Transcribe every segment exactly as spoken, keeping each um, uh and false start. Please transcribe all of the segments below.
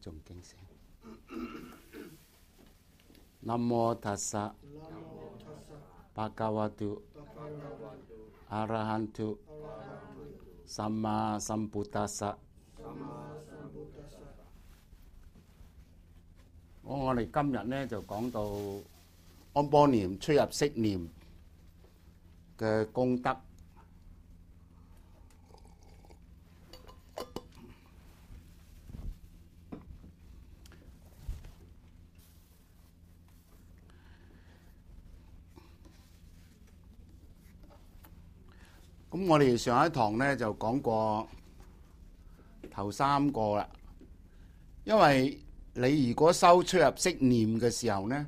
誦經聲。南無ตัสสะภะคะวะโตอะระหะโตสัมมาสัมพุทธัสสะ。我哋今日咧就講到安波念出入息念嘅功德。咁我哋上一堂咧就講過頭三個啦，因為你如果修出入息念嘅時候咧，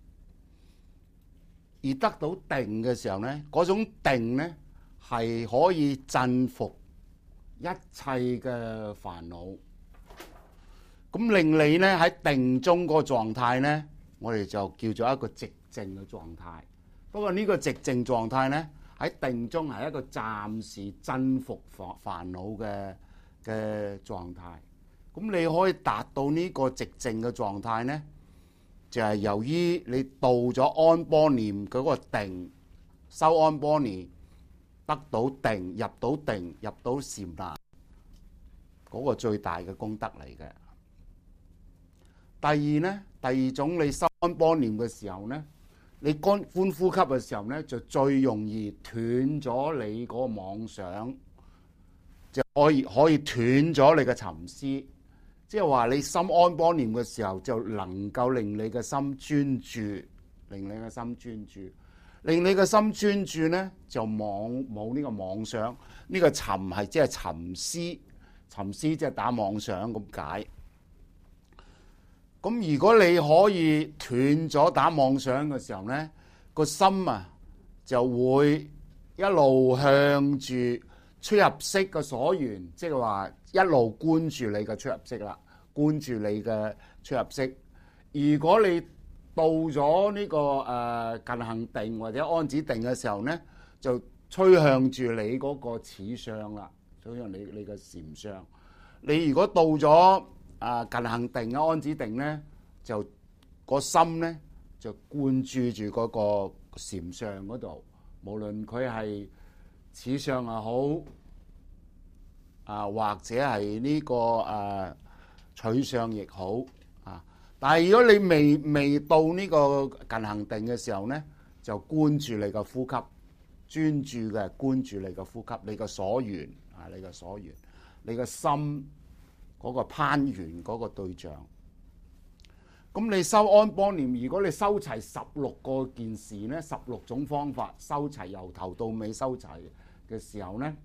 而得到定嘅時候咧，嗰種定咧係可以鎮服一切嘅煩惱，咁令你咧喺定中個狀態咧，我哋就叫做一個寂靜嘅狀態。不過呢個寂靜狀態咧，喺定中係一個暫時鎮服煩煩惱嘅嘅狀態。咁你可以達到呢個寂靜嘅狀態呢，就係由於你到咗安波念嗰個定，修安波念得到定，入到定，入到禪那，嗰個最大嘅功德嚟嘅。第二呢，第二種你修安波念嘅時候呢，你觀觀呼吸嘅時候呢，就最容易斷咗你嗰個妄想，就可以可以斷咗你嘅沉思。即係話你心安波念嘅時候，就能夠令你嘅心專注，令你嘅心專注，令你嘅心專注呢，就妄冇呢個妄想。呢個沉係即係沉思，沉思即係打妄想咁解。咁如果你可以斷咗打妄想嘅時候呢，個心啊就會一路向住出入息嘅所緣，即係話一路觀住你嘅出入息啦，觀住你嘅出入息。如果你到咗呢、這個誒、呃、近行定或者安止定嘅時候呢，就趨向住你嗰個此相啦，趨向你你嘅禪相。你如果到咗啊近行定啊安止定呢，就個心呢就灌注住嗰個禪相嗰度，無論佢係此相又好，啊或者係呢、這個誒、啊、取相亦好啊。但係如果你未未到呢個近行定嘅時候呢，就觀住你個呼吸，專注嘅觀住你個呼吸，你個所緣啊，你個所緣，你個心嗰個攀緣嗰個對象。咁你修安波念，如果你修齊十六個件事呢，十六種方法修齊，由頭到尾修齊嘅時候呢，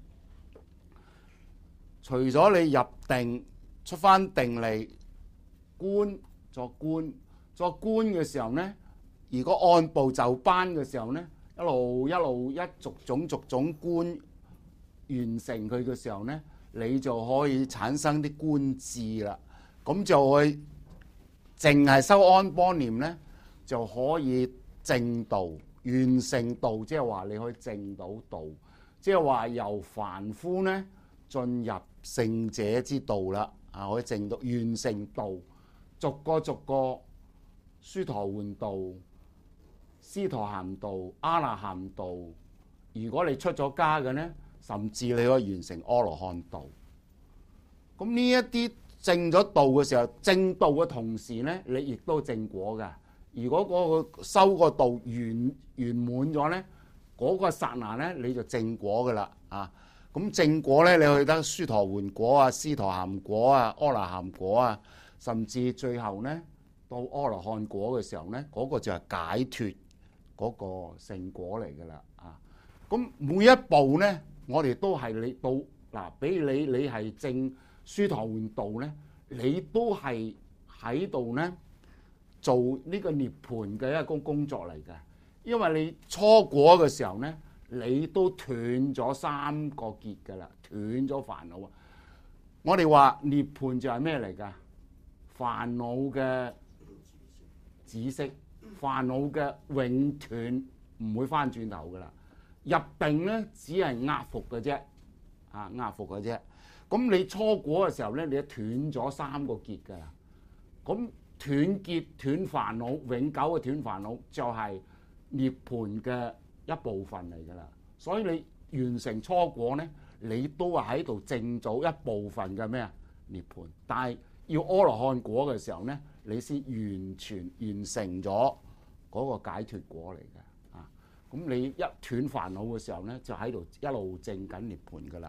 除咗你入定出翻定嚟觀作觀作觀嘅時候呢，如果按部就班嘅時候呢，一路一路一逐種逐種觀完成佢嘅時候呢，你就可以產生啲觀智啦。咁就會淨係修安波念呢，就可以證道完成道，即係話你可以證到道，即係話由凡夫呢進入聖者之道啦。啊，可以證到完成道，逐個逐個須陀洹道、斯陀含道、阿那含道。如果你出咗家嘅呢，甚至你可以完成阿羅漢道。咁呢一啲證咗道嘅時候，證道嘅同時呢，你亦都證果嘅。如果嗰個修個道圓圓滿咗呢，嗰、那個剎那呢，你就證果噶啦啊！咁證果呢，你去得須陀洹果啊、斯陀含果啊、阿那含果啊，甚至最後呢，到阿羅漢果嘅時候呢，嗰、那個就係解脫嗰個聖果嚟噶啦啊！咁每一步呢，我哋都係你到嗱，比如你你係證須陀洹道呢，你都係喺度呢做呢個涅槃嘅一個工作嚟嘅。因為你初果嘅時候呢，你都斷咗三個結噶啦，斷咗煩惱啊！我哋話涅槃就係咩嚟噶？煩惱嘅止息，煩惱嘅永斷，唔會翻轉頭噶啦。入定呢，只係壓伏嘅啫，啊壓伏嘅啫。咁你初果嘅時候呢，你都斷咗三個結噶啦。 咁斷結斷煩惱，永久嘅斷煩惱就係涅槃嘅一部分嚟㗎啦。所以你完成初果咧，你都係喺度證咗一部分嘅咩啊涅槃。但係要阿羅漢果嘅時候咧，你先完全完成咗嗰個解脫果嚟嘅啊。咁你一斷煩惱嘅時候咧，就喺度一路證緊涅槃㗎啦。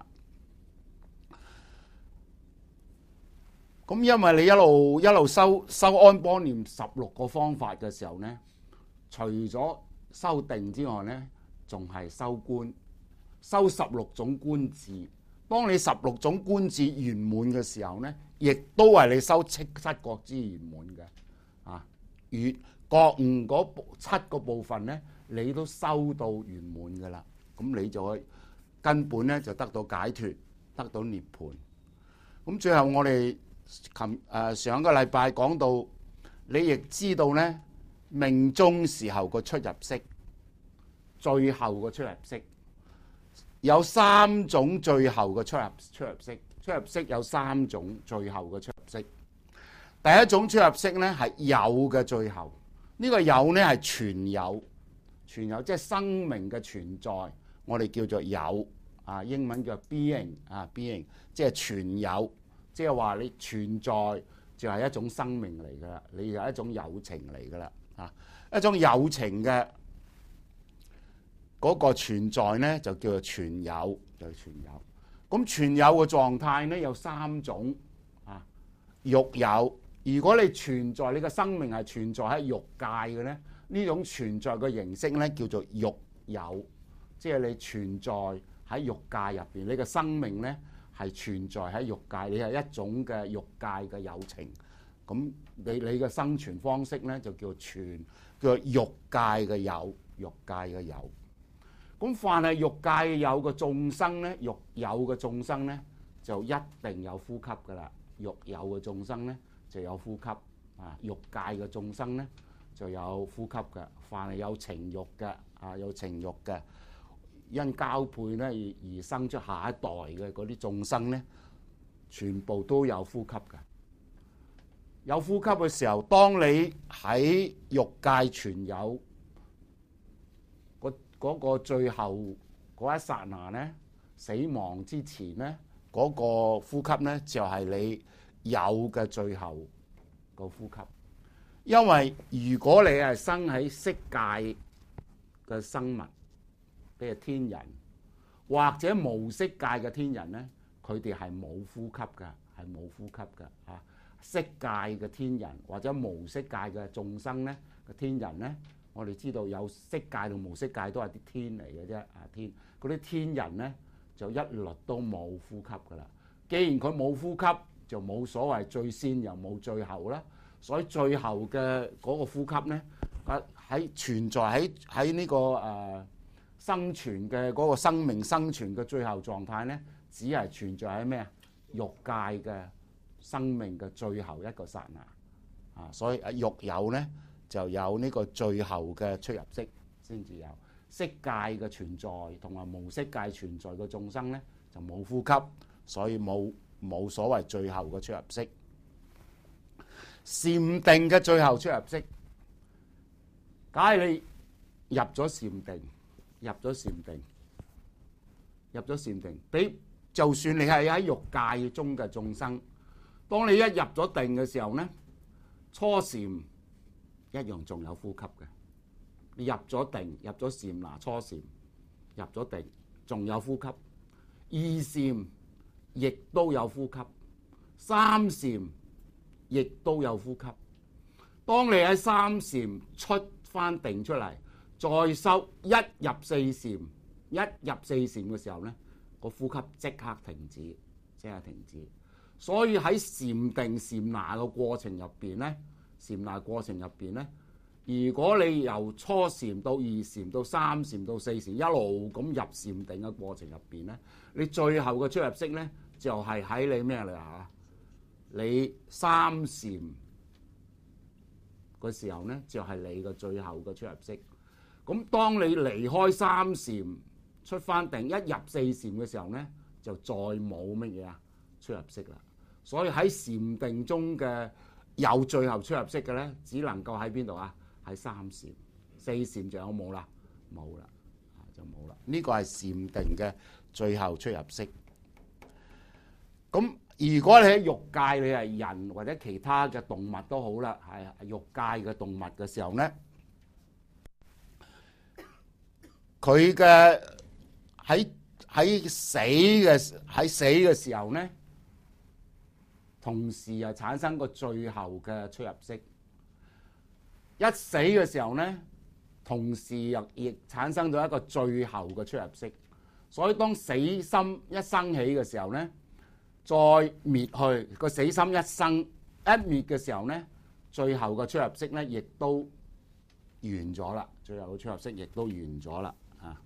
咁因為你一路一路修修安般念十六個方法嘅時候咧，除咗修定之外咧，仲係修觀，修十六種觀智。當你十六種觀智圓滿嘅時候咧，亦都係你修七七覺支圓滿嘅啊。如覺悟嗰七個部分咧，你都修到圓滿㗎啦。咁你就可以根本咧就得到解脫，得到涅槃。咁最後我哋琴誒上個禮拜講到，你亦知道咧命終時候個出入息，最後個出入息有三種，最後嘅出入出入息，出入息有三種，最後嘅出入息。第一種出入息咧係有嘅最後，呢、這個有咧係全有，全有即係生命嘅存在，我哋叫做有啊，英文叫 being 啊 being， 即係全有。即係話你存在就係一種生命嚟㗎啦，你係一種有情嚟㗎啦，啊，一種有情嘅嗰個存在咧就叫做全有，就係全有。咁全有嘅狀態咧有三種啊，欲有。如果你存在，你嘅生命係存在喺欲界嘅咧，呢種存在嘅形式咧叫做欲有，即係你存在喺欲界入邊，你嘅生命咧係存在喺欲界，你係一種嘅欲界嘅有情，咁你你嘅生存方式咧就叫全叫做欲界嘅有，欲界嘅有。咁凡係欲界有嘅眾生咧，欲有嘅眾生咧就一定有呼吸噶啦，欲有嘅眾生咧就有呼吸啊，欲界嘅眾生咧就有呼吸嘅。凡係有情欲嘅啊，有情欲嘅。因交配咧而而生出下一代嘅嗰啲眾生咧，全部都有呼吸嘅。有呼吸嘅時候，當你喺欲界存有嗰嗰個最後嗰一剎那咧，死亡之前咧，嗰個呼吸咧就係你有嘅最後個呼吸。因為如果你係生喺色界嘅生物，譬如天人或者無色界嘅天人咧，佢哋係冇呼吸嘅，係冇呼吸嘅啊。色界嘅天人或者無色界嘅眾生咧，個天人咧，我哋知道有色界同無色界都係啲天嚟嘅啫啊。天嗰啲天人咧就一律都冇呼吸噶啦。既然佢冇呼吸，就冇所謂最先又冇最後啦。所以最後嘅嗰個呼吸咧，啊喺存在喺喺呢個誒。呃生存嘅嗰個生命生存嘅最後狀態咧，只係存在喺咩啊？欲界嘅生命嘅最後一個剎那啊，所以啊欲有咧就有呢個最後嘅出入息先至有。色界嘅存在同埋無色界存在嘅眾生咧就冇呼吸，所以冇冇所謂最後嘅出入息。禪定嘅最後出入息，假如你入咗禪定。入咗禪定，入咗禪定，比就算你係喺欲界中嘅眾生，當你一入咗定嘅時候咧，初禪一樣仲有呼吸嘅。你入咗定，入咗禪那初禪，入咗定仲有呼吸。二禪亦都有呼吸，三禪亦都有呼吸。當你喺三禪出翻定出嚟，再收一入四禪，一入四禪嘅時候咧，個呼吸即刻停止，即刻停止。所以喺禪定禪那嘅過程入邊咧，禪那過程入邊咧，如果你由初禪到二禪到三禪到四禪一路咁入禪定嘅過程入邊咧，你最後嘅出入息咧就係、是、喺你咩嚟啊？你三禪嘅時候咧，就係、是、你嘅最後嘅出入息。咁當你離開三禪出翻定一入四禪嘅時候咧，就再冇乜嘢啊出入息啦。所以喺禪定中嘅有最後出入息嘅咧，只能夠喺邊度啊？喺三禪，四禪就有冇啦？冇啦，就冇啦。呢個係禪定嘅最後出入息。咁如果你喺欲界，你係人或者其他嘅動物都好啦，係欲界嘅動物嘅時候咧，佢嘅喺喺死嘅喺死嘅時候咧，同時又產生個最後嘅出入息。一死嘅時候咧，同時又亦產生咗一個最後嘅出入息。所以當死心一生起嘅時候咧，再滅去個死心一生一滅嘅時候咧，最後嘅出入息咧亦都完咗啦。最後嘅出入息亦都完咗啦。啊，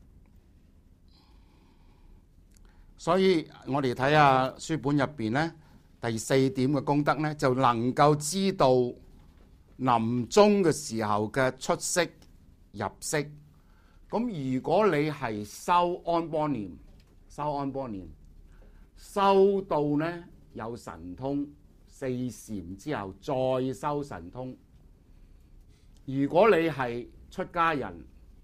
所以我哋睇下書本入邊咧，第四點嘅功德咧，就能夠知道臨終嘅時候嘅出息入息。咁如果你係修安般念，修安般念。修到咧有神通，四禪之後再修神通。如果你係出家人，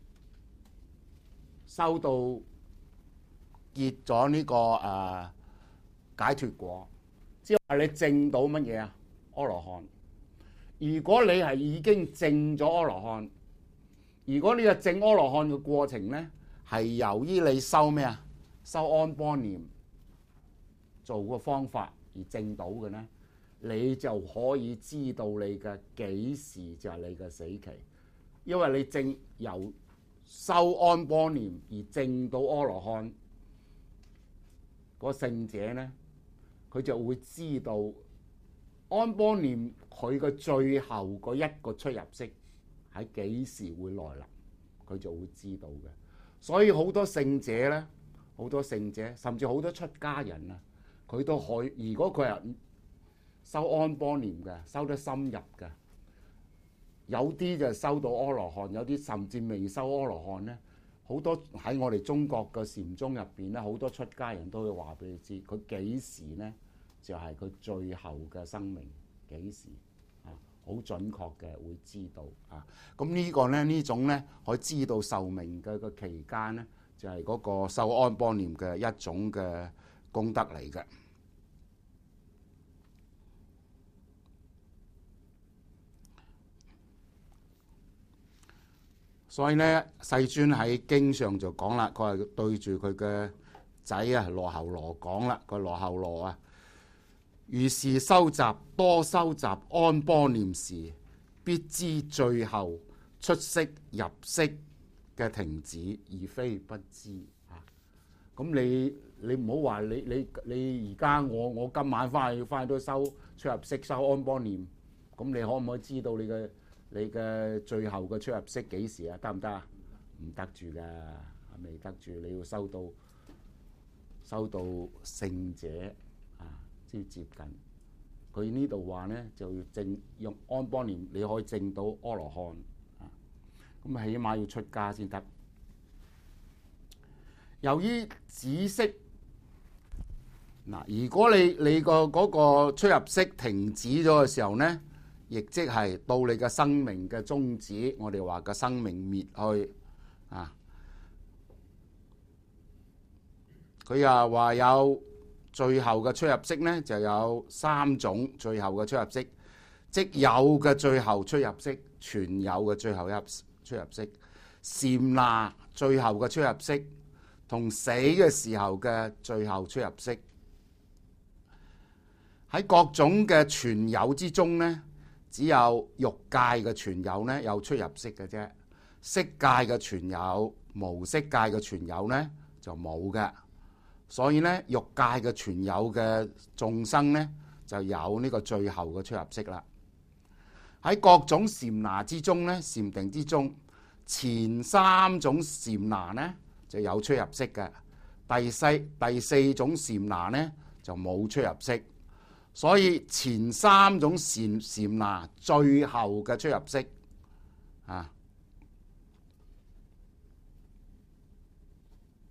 修到結咗呢、這個誒、呃、解脫果，即係話你證到乜嘢啊？阿羅漢。如果你係已經證咗阿羅漢，如果呢個證阿羅漢嘅過程咧，係由於你修咩啊？修安般念。做個方法而證到嘅呢，你就可以知道你嘅幾時就係你嘅死期，因為你證由修安般念而證到阿羅漢，個聖者呢，佢就會知道安般念佢嘅最後嗰一個出入息喺幾時會來臨，佢就會知道嘅。所以好多聖者呢，好多聖者甚至好多出家人啊，佢都可以，如果佢係修安般念嘅，修得深入嘅，有啲就修到阿羅漢，有啲甚至未修阿羅漢咧。好多喺我哋中國嘅禪宗入邊咧，好多出家人都會話俾你知，佢幾時咧就係佢最後嘅生命幾時啊，好準確嘅會知道啊。咁呢個咧呢種咧可以知道壽命嘅個期間咧，就係嗰個修安般念嘅一種嘅功德嚟嘅。所以咧，世尊喺經上就講啦，佢係對住佢嘅仔啊羅睺羅講啦，個羅睺羅啊，如是收集多收集安般念時，必知最後出息入息嘅停止，而非不知啊。咁你你唔好話你你你而家我我今晚翻去翻去都收出入息收安般念，咁你可唔可以知道你嘅你嘅最後嘅出入息幾時啊？得唔得啊？唔得住㗎，未得住。你要收到收到聖者啊，先接近。佢呢度話咧，就要證用安般念，你可以證到阿羅漢啊。咁起碼要出家先得。由於止息嗱，如果你你個嗰個出入息停止咗嘅時候咧，亦即係到你嘅生命嘅終止，我哋話嘅生命滅去啊。佢又話有最後嘅出入息呢，就有三種最後嘅出入息，即有嘅最後出入息、存有嘅最後入出入息、禪那最後嘅出入息，同死嘅時候嘅最後出入息。喺各種嘅存有之中呢，只有欲界嘅存有呢有出入息嘅啫，色界嘅存有、無色界嘅存有呢就冇嘅。所以呢，欲界嘅存有嘅眾生呢就有呢個最後嘅出入息啦。喺各種禪那之中呢，禪定之中，前三種禪那呢就有出入息嘅，第四第四種禪那呢就冇出入息。所以前三種禪禪那最後嘅出入息啊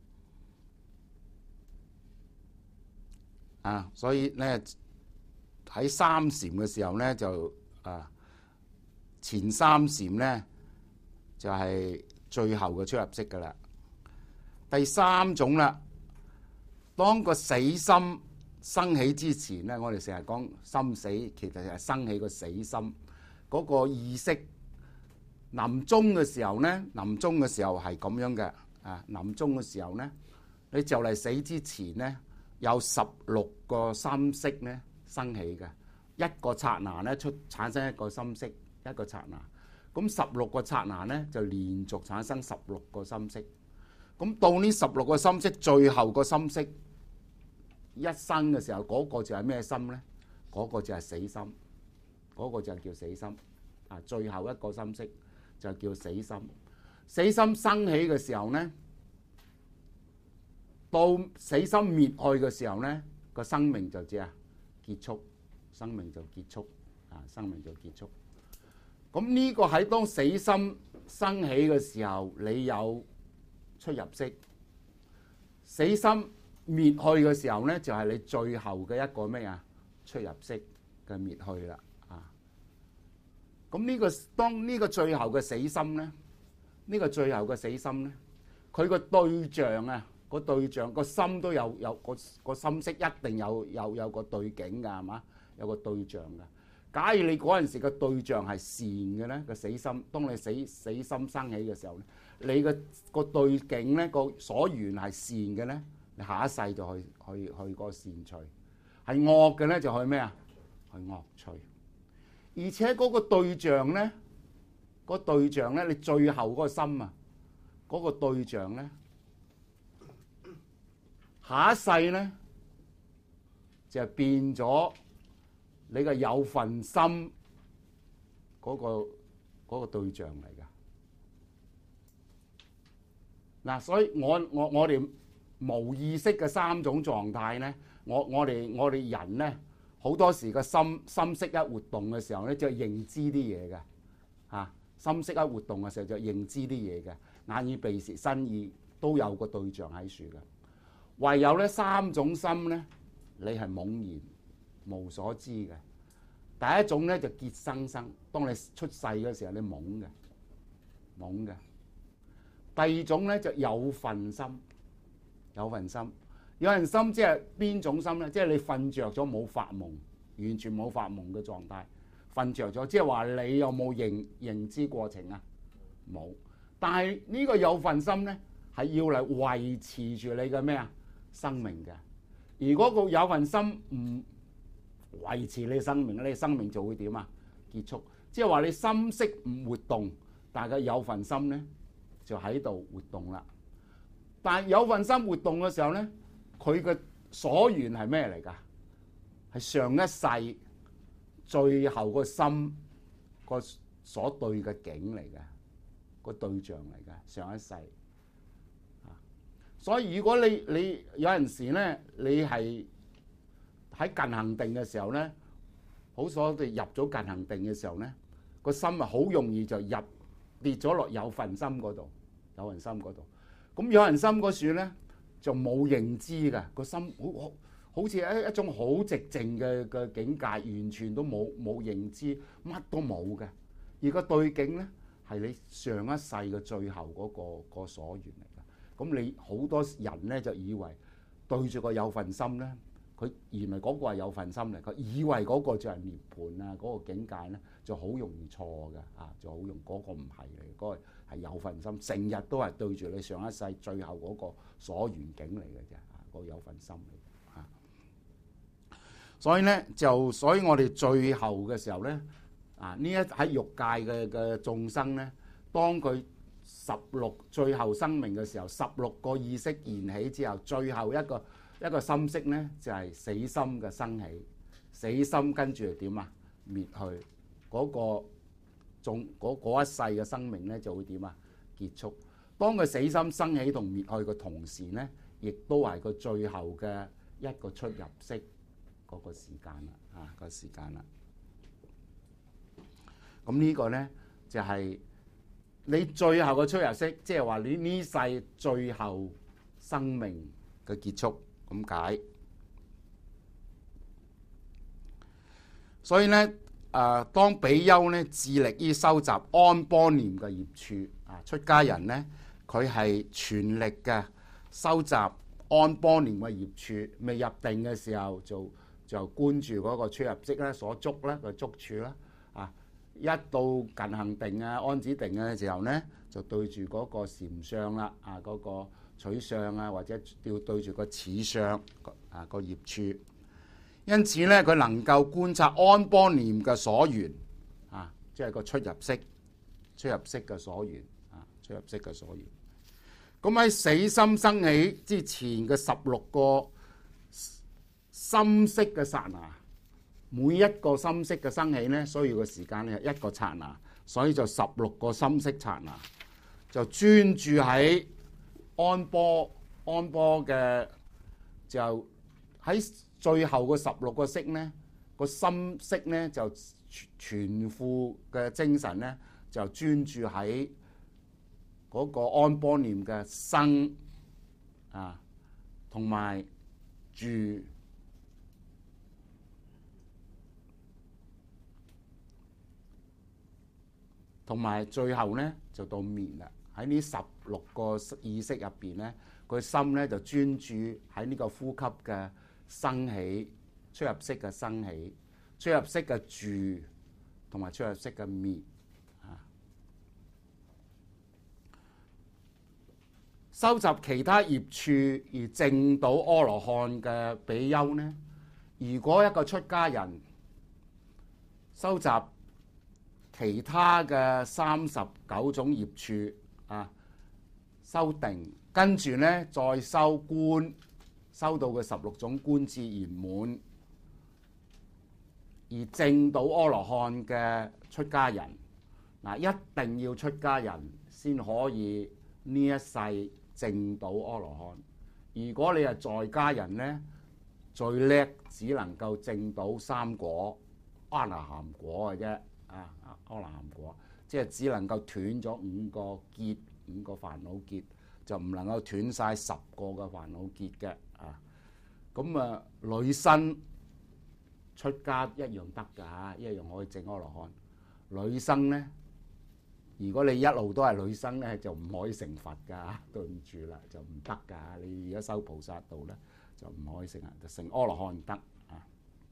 啊，所以咧喺三禪嘅時候咧就啊前三禪咧就係、是、最後嘅出入息噶啦。第三種啦，當個死心生起之前咧，我哋成日講心死，其實係生起個死心嗰、那個意識。臨終嘅時候咧，臨終嘅時候係咁樣嘅啊！臨終嘅時候咧，你就嚟死之前咧，有十六個心識咧生起嘅，一個剎那咧出產生一個心識，一個剎那。咁十六個剎那咧就連續產生十六個心識。咁到呢十六個心識最後個心識一生嘅時候，嗰、那個就係咩心咧？嗰、那個就係死心，嗰、那個就係叫死心啊！最後一個心識就叫死心。死心生起嘅時候咧，到死心滅去嘅時候咧，個生命就即係結束，生命就結束啊！生命就結束。咁呢個喺當死心生起嘅時候，你有出入息；死心滅去嘅時候咧，就係、是、你最後嘅一個咩啊？出入息嘅滅去啦啊！咁呢、這個當呢個最後嘅死心咧，呢、這個最後嘅死心咧，佢個對象啊，個對象個心都有有個個心識一定有有有個對境㗎，係嘛？有個對象㗎。假如你嗰陣時個對象係善嘅咧，個死心，當你死死心生起嘅時候咧，你嘅個對境咧，個所緣係善嘅咧，你下一世就去去去個善趣；係惡嘅咧，就去咩啊？去惡趣。而且嗰個對象咧，嗰個對象咧，你最後嗰個心啊，嗰個對象咧，下一世咧就變咗你嘅有份心嗰個嗰個對象嚟㗎。嗱，所以我我我哋無意識嘅三種狀態咧，我我哋我哋人咧好多時個心心識一活動嘅時候咧，就認知啲嘢嘅嚇。心識一活動嘅時候就認知啲嘢嘅，眼耳鼻舌身意都有個對象喺處嘅。唯有咧三種心咧，你係懵然無所知嘅。第一種咧就結生生，當你出世嘅時候你懵嘅，懵嘅。第二種咧就有份心，有份心，有份心即係邊種心咧？即係你瞓着咗冇發夢，完全冇發夢嘅狀態，瞓着咗，即係話你有冇認認知過程啊？冇。但係呢個有份心咧係要嚟維持住你嘅咩啊生命嘅。如果個有份心唔維持你生命，你生命就會點啊？結束。即係話你心識唔活動，但係有份心咧就喺度活動啦。但係有份心活動嘅時候咧，佢嘅所緣係咩嚟㗎？係上一世最後個心個所對嘅境嚟嘅，個對象嚟嘅上一世。所以如果你你有陣時咧，你係喺近行定嘅時候咧，好所哋入咗近行定嘅時候咧，個心啊好容易就入跌咗落有份心嗰度，有份心嗰度。咁有份心嗰處咧就冇認知嘅，個心好好好似一一種好寂靜嘅嘅境界，完全都冇冇認知，乜都冇嘅。而個對境咧係你上一世嘅最後嗰個個所緣嚟嘅。咁你好多人咧就以為對住個有份心咧，佢原來嗰個係有份心嚟，佢以為嗰個就係涅槃啊，嗰個境界咧就好容易錯嘅啊，就好容嗰個唔係嚟，嗰個係有份心，成日都係對住你上一世最後嗰個所緣境嚟嘅啫，啊，嗰個有份心嚟啊。所以咧就，所以我哋最後嘅時候咧，啊呢一喺欲界嘅嘅眾生咧，當佢十六最後生命嘅時候，十六個意識現起之後，最後一個一個心識咧就係、是、死心嘅生起，死心跟住係點啊？滅去嗰、那個仲嗰一世嘅生命咧就會點啊？結束。當佢死心生起同滅去嘅同時咧，亦都係佢最後嘅一個出入息嗰個時間啦，啊、那個時間啦。咁呢個咧就係、是、你最後嘅出入息，即係話你呢世最後生命嘅結束咁解。 所以咧，誒、呃、當比丘咧致力於收集安波念嘅業處啊，出家人咧佢係全力嘅收集安波念嘅業處。未入定嘅時候就就觀住嗰個出入息咧所觸咧個觸處啦。啊，一到近行定啊安止定嘅時候咧，就對住嗰個禪相啦，啊嗰、那個取相啊，或者要對住個此相啊個業處。因此咧，佢能夠觀察安波念嘅所緣啊，即係個出入息、出入息嘅所緣啊，出入息嘅所緣。咁喺死心生起之前嘅十六個心識嘅剎那，每一個心識嘅生起咧，需要嘅時間咧係一個剎那，所以就十六個心識剎那，就專注喺安波安波嘅，就喺最後個十六個識咧，個心識咧就全副嘅精神咧就專注喺嗰個安波念嘅生啊，同埋住，同埋最後咧就到滅啦。喺呢十六個意識入邊咧，個心咧就專注喺呢個呼吸嘅生起、出入息嘅生起、出入息嘅住，同埋出入息嘅滅。收集其他業處而證到阿羅漢嘅比丘呢，如果一個出家人收集其他嘅三十九種業處啊，修定，跟住呢再修觀，修到嘅十六種觀智圓滿，而證到阿羅漢嘅出家人，嗱，一定要出家人先可以呢一世證到阿羅漢。如果你係在家人呢，最叻只能夠證到三果阿那含果嘅啫，啊，阿那含果，即係只能夠斷咗五個結，五個煩惱結，就唔能夠斷晒十個嘅煩惱結嘅，啊，咁啊女生出家一樣得㗎，一樣可以證阿羅漢。女生呢，如果你一路都係女生咧，就唔可以成佛㗎，對唔住啦，就唔得㗎。你而家修菩薩道咧，就唔可以成啊，就成阿羅漢唔得啊。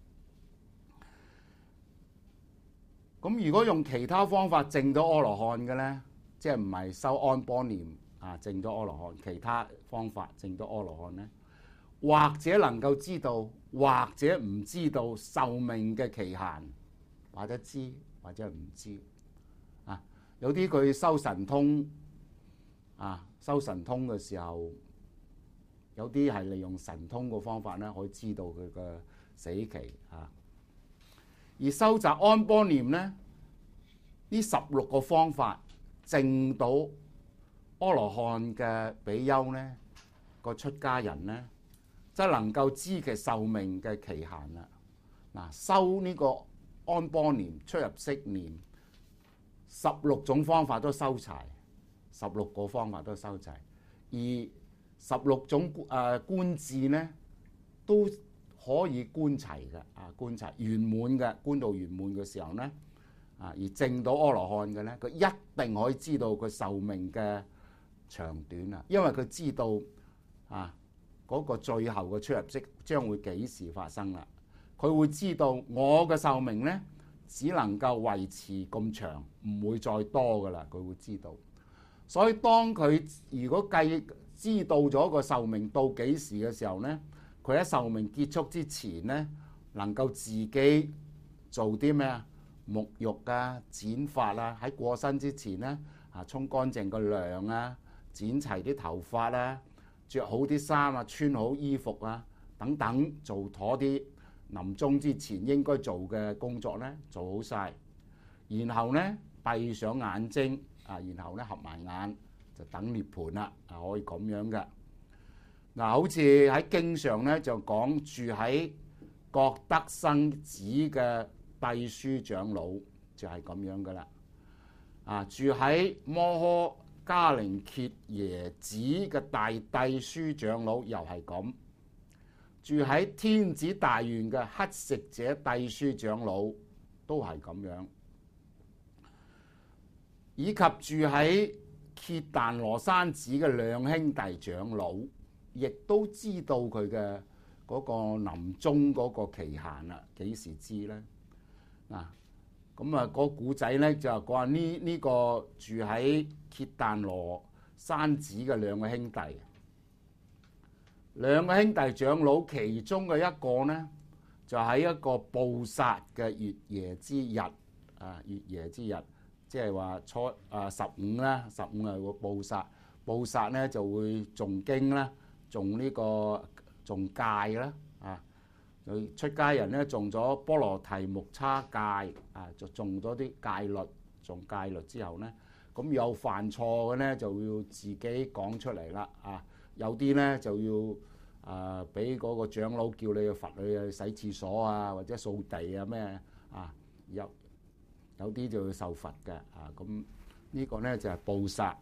咁如果用其他方法證到阿羅漢嘅咧，即係唔係修安波念啊，證到阿羅漢，其他方法證到阿羅漢咧，或者能夠知道，或者唔知道壽命嘅期限，或者知，或者唔知。有啲佢修神通啊，修神通嘅時候，有啲係利用神通嘅方法咧，可以知道佢嘅死期啊。而收集安波念咧，呢十六個方法證到阿羅漢嘅比丘咧，個出家人咧，即係能夠知其壽命嘅期限啦。嗱，修呢個安波念、出入息念。十六種方法都收齊，十六個方法都收齊，而十六種誒、呃、觀智咧都可以觀齊嘅，啊觀齊圓滿嘅，觀到圓滿嘅時候咧，啊而證到阿羅漢嘅咧，佢一定可以知道佢壽命嘅長短啊，因為佢知道啊嗰、那個最後嘅出入息將會幾時發生啦，佢會知道我嘅壽命咧，只能夠維持咁長，唔會再多噶啦。佢會知道，所以當佢如果計知道咗個壽命到幾時嘅時候呢，佢喺壽命結束之前呢，能夠自己做啲咩啊？沐浴啊、剪髮啊，喺過身之前呢，啊沖乾淨個涼啊，剪齊啲頭髮啊，着好啲衫啊，穿好衣服啊，等等，做妥啲臨終之前應該做嘅工作咧，做好晒，然後咧閉上眼睛啊，然後咧合埋眼就等涅槃啦，啊可以咁樣嘅。嗱，好似喺經上咧就講住喺覺得生子嘅諦書長老就係咁樣噶啦，啊住喺摩訶迦陵羯耶子嘅大諦書長老又係咁。 住喺天子大院嘅乞食者隸書長老都係咁樣，以及住喺歇但羅山寺嘅兩兄弟長老，亦都知道佢嘅嗰個臨終嗰個期限啦，幾時知呢？嗱，咁啊，個古仔呢，就係講呢呢個住喺歇但羅山寺嘅兩個兄弟，兩個兄弟長老其中嘅一個呢，就喺一個報殺嘅月夜之日啊，月夜之日，即係話初啊十五啦，十五係個報殺，報殺呢就會誦經啦，誦呢個誦戒啦啊。出家人咧，誦咗波羅提木叉戒啊，就誦咗啲戒律，誦戒律之後咧，咁有犯錯嘅咧就要自己講出嚟啦啊！有啲咧就要啊，俾嗰個長老叫你去罰你去洗廁所啊，或者掃地啊咩啊，有有啲就要受罰嘅啊！咁呢個咧就係報殺。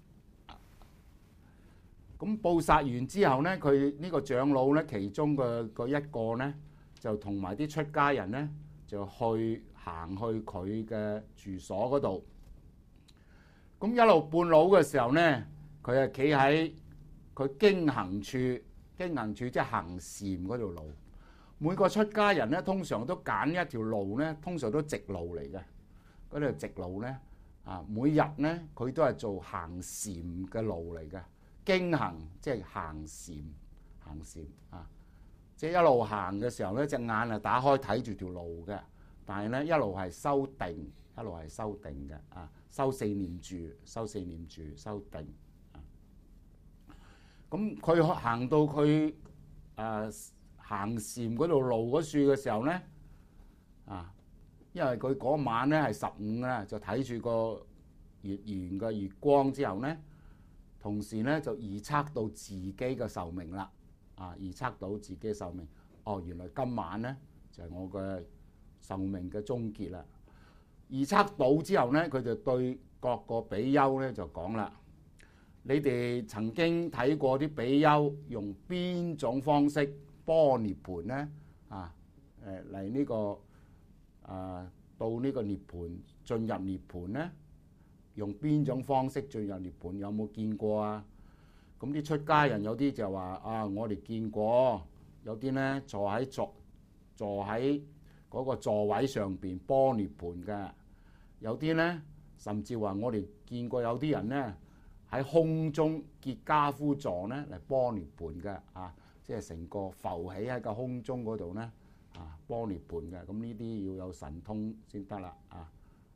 咁報殺完之後咧，佢呢個長老咧，其中嘅個一個咧，就同埋啲出家人咧，就去行去佢嘅住所嗰度。咁一路半路嘅時候咧，佢係企喺佢經行處，經行處即係行禪嗰條路。每個出家人咧，通常都揀一條路咧，通常都直路嚟嘅。嗰條直路咧，啊，每日咧佢都係做行禪嘅路嚟嘅。經行即係行禪，行禪啊！即係一路行嘅時候咧，隻眼係打開睇住條路嘅，但係咧一路係修定，一路係修定嘅啊！修四念住，修四念住，修定啊！咁佢行到佢誒行禪嗰度路嗰處嘅時候咧啊，因為佢嗰晚咧係十五啦，就睇住個月圓嘅月光之後咧。同時咧就預測到自己嘅壽命啦，啊預測到自己嘅壽命，哦原來今晚咧就係我嘅壽命嘅終結啦。預測到之後咧，佢就對各個比丘咧就講啦：你哋曾經睇過啲比丘用邊種方式般涅槃咧？啊誒嚟呢個啊到呢個涅槃進入涅槃咧？用邊種方式進入涅槃？有冇見過啊？咁啲出家人有啲就話啊，我哋見過。有啲咧坐喺坐坐喺嗰個座位上邊般涅槃嘅。有啲咧甚至話我哋見過有啲人咧喺空中結跏趺坐咧嚟般涅槃嘅啊，即係成個浮起喺個空中嗰度咧啊般涅槃嘅。咁呢啲要有神通先得啦啊！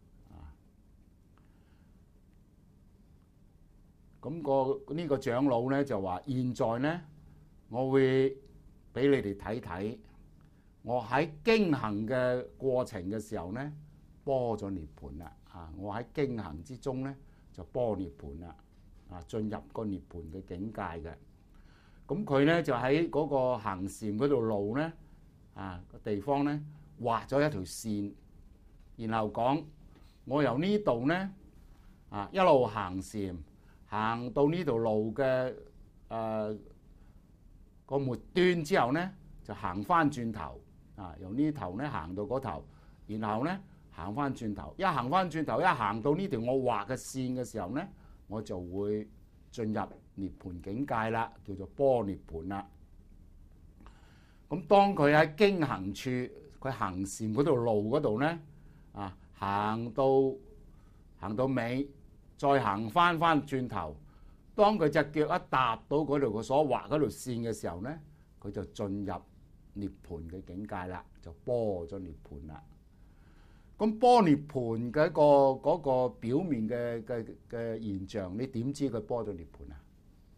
咁個呢個長老咧就話：現在咧，我會俾你哋睇睇，我喺經行嘅過程嘅時候咧，般咗涅槃啦！啊，我喺經行之中咧就般涅槃啦！啊，進入個涅槃嘅境界嘅。咁佢咧就喺嗰個行禪嗰條路咧，啊個地方咧畫咗一條線，然後講：我由呢度咧啊一路行禪。行到呢條路嘅誒個末端之後咧，就行翻轉頭啊！由呢頭咧行到嗰頭，然後咧行翻轉頭，一行翻轉頭，一行到呢條我畫嘅線嘅時候咧，我就會進入涅槃境界啦，叫做般涅槃啦。咁當佢喺經行處，佢行禪嗰條路嗰度咧啊，行到行到尾。再行翻翻轉頭，當佢隻腳一踏到嗰度佢所畫嗰條線嘅時候咧，佢就進入涅槃嘅境界啦，就般咗涅槃啦。咁般涅槃嘅一個嗰個表面嘅嘅嘅現象，你點知佢般咗涅槃啊？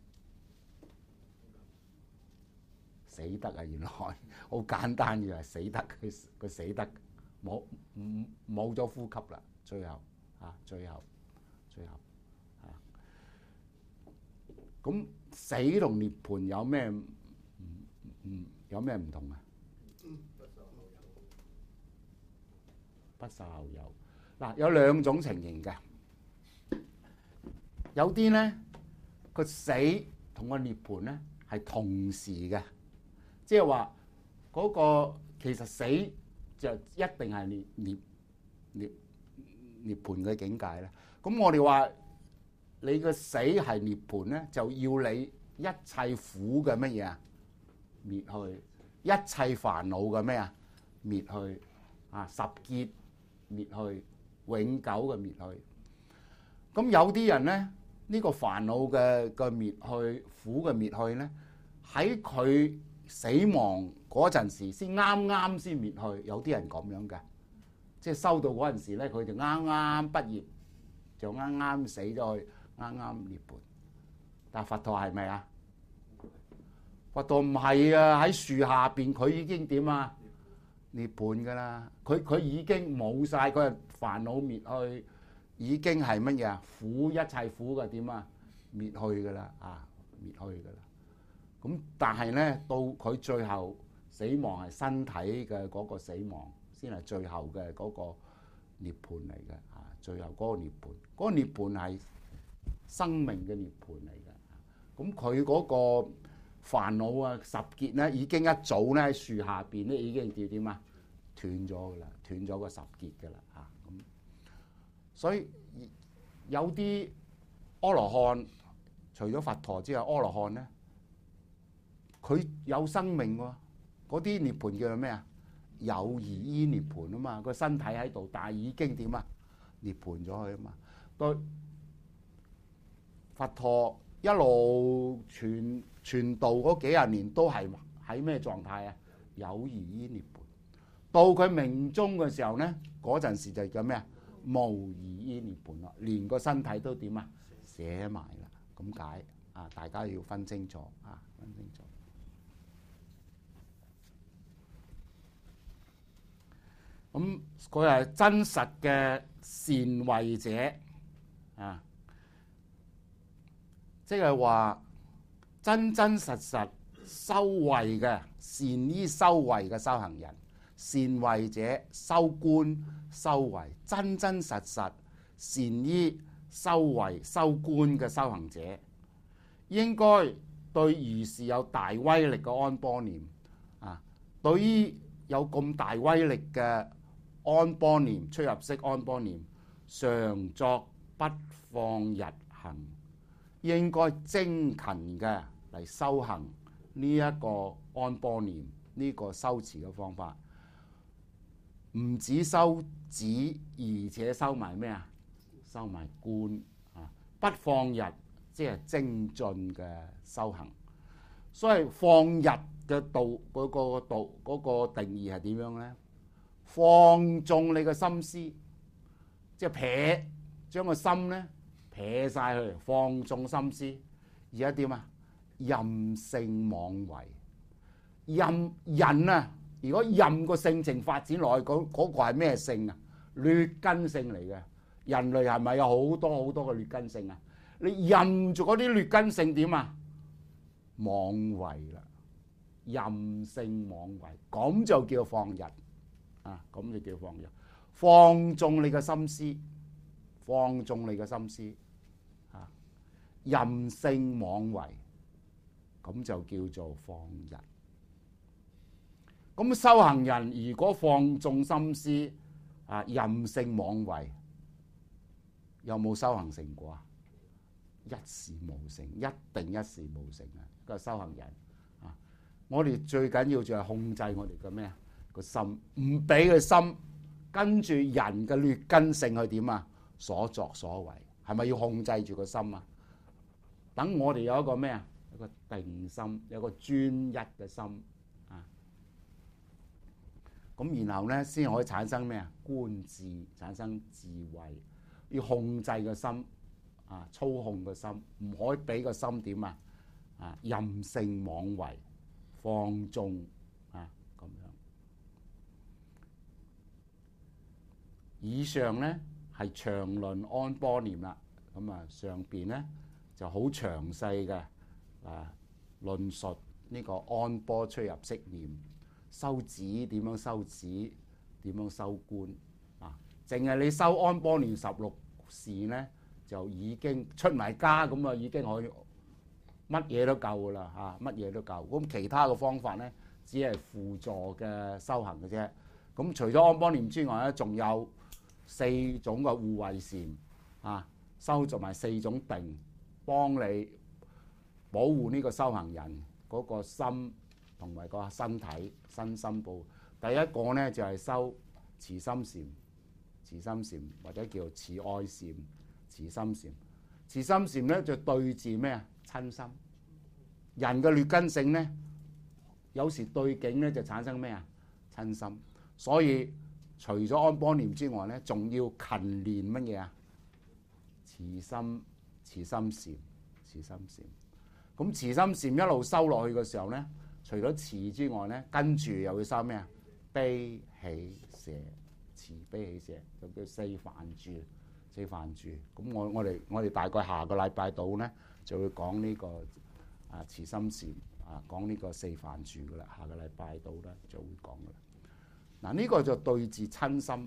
死得啊！原來好簡單嘅，係死得，佢佢死得冇冇咗呼吸啦，最後啊，最後。最後啊，咁死同涅槃有咩唔唔有咩唔同啊？不受後有。嗱，有兩種情形嘅，有啲咧個死同個涅槃咧係同時嘅， 即係話嗰個其實死就一定係涅涅涅涅槃嘅境界啦。咁我哋話你個死係涅槃咧，就要你一切苦嘅乜嘢啊滅去，一切煩惱嘅咩啊滅去啊，十結滅去，永久嘅滅去。咁有啲人咧，呢、呢個煩惱嘅嘅滅去，苦嘅滅去咧，喺佢死亡嗰陣時先啱啱先滅去。有啲人咁樣嘅，即係收到嗰陣時咧，佢就啱啱畢業，就啱啱死咗去，啱啱涅槃。但係佛陀係咪啊？佛陀唔係啊，喺樹下邊佢已經點啊？涅槃噶啦，佢佢已經冇晒，佢係煩惱滅去，已經係乜嘢啊？苦，一切苦嘅點啊？滅去噶啦，啊滅去噶啦。咁但係咧，到佢最後死亡係身體嘅嗰個死亡，先係最後嘅嗰個涅槃嚟嘅啊！最後嗰個涅槃，嗰個涅槃係生命嘅涅槃嚟嘅。咁佢嗰個煩惱啊，十結咧已經一早咧喺樹下邊咧已經叫點啊？斷咗噶啦，斷咗個十結噶啦嚇咁。所以有啲阿羅漢，除咗佛陀之外，阿羅漢咧，佢有生命喎。嗰啲涅槃叫做咩啊？有兒依涅槃啊嘛，個身體喺度，但係已經點啊？涅槃咗佢啊嘛。對佛陀一路傳傳道嗰幾十年都係喺咩狀態啊？有兒依涅槃。到佢命終嘅時候咧，嗰陣時就叫咩啊？無兒依涅槃啦，連個身體都點啊？寫埋啦，咁解啊？大家要分清楚啊，分清楚。咁佢係真實嘅善慧者啊，即係話真真實實修慧嘅善於修慧嘅修行人，善慧者修觀修慧，真真實實善於修慧修觀嘅修行者，應該對如是有大威力嘅安般念啊，對於有咁大威力嘅安般念，出入息安般念，常作不放逸行，應該精勤嘅嚟修行呢一個安般念，呢、這個修持嘅方法，唔止修止，而且修埋咩啊？修埋觀啊！不放逸，即係精進嘅修行。所以放逸嘅道嗰、那個道嗰、那個定義係點樣咧？放縱你嘅心思，即係撇，將個心咧撇晒去，放縱心思。而家點啊？任性妄為，任人啊！如果任個性情發展落去，嗰、那、嗰個係咩性啊？劣根性嚟嘅。人類係咪有好多好多嘅劣根性啊？你任住嗰啲劣根性點啊？妄為啦，任性妄為，咁就叫放逸。啊，咁就叫放逸，放縱你嘅心思，放縱你嘅心思，啊，任性妄為，咁就叫做放逸。咁修行人如果放縱心思，啊，任性妄為，有冇修行成果啊？一事無成，一定一事無成啊！個修行人啊，我哋最緊要就係控制我哋嘅咩啊？個心，唔俾個心跟住人嘅劣根性去點啊？所作所為，係咪要控制住個心啊？等我哋有一個咩啊？一個定心，有一個專一嘅心啊。咁然後咧，先可以產生咩啊？觀智，產生智慧。要控制個心啊，操控個心，唔可以俾個心點啊？啊，任性妄為，放縱啊，咁樣。以上咧係長論安般念啦，咁啊上邊咧就好詳細嘅啊論述呢個安般出入息念，修止點樣修止，點樣修觀啊？淨係你修安般念十六事咧，就已經出埋家咁啊，已經可以乜嘢都夠噶啦嚇，乜嘢都夠。咁其他嘅方法咧， 只係輔助嘅修行嘅啫。咁除咗安邦念之外咧，仲有四種嘅護衛禪啊，修做埋四種定，幫你保護呢個修行人嗰個心同埋個身體身心保護。第一個咧就係、是、修慈心禪，慈心禪或者叫慈愛禪、慈心禪。慈心禪咧就對治咩啊？瞋心。人嘅劣根性咧，有時對境咧就產生咩啊？瞋心。所以除咗安邦念之外咧，仲要勤練乜嘢啊？慈心慈心禪，慈心禪。咁慈心禪一路修落去嘅時候咧，除咗慈之外咧，跟住又要修咩啊？悲喜捨，慈悲喜捨就叫四梵住，四梵住。咁我我哋我哋大概下個禮拜到咧就會講呢、這個啊慈心禪啊，講呢個四梵住噶啦。下個禮拜到咧就會講噶啦。嗱，呢個就對治瞋心。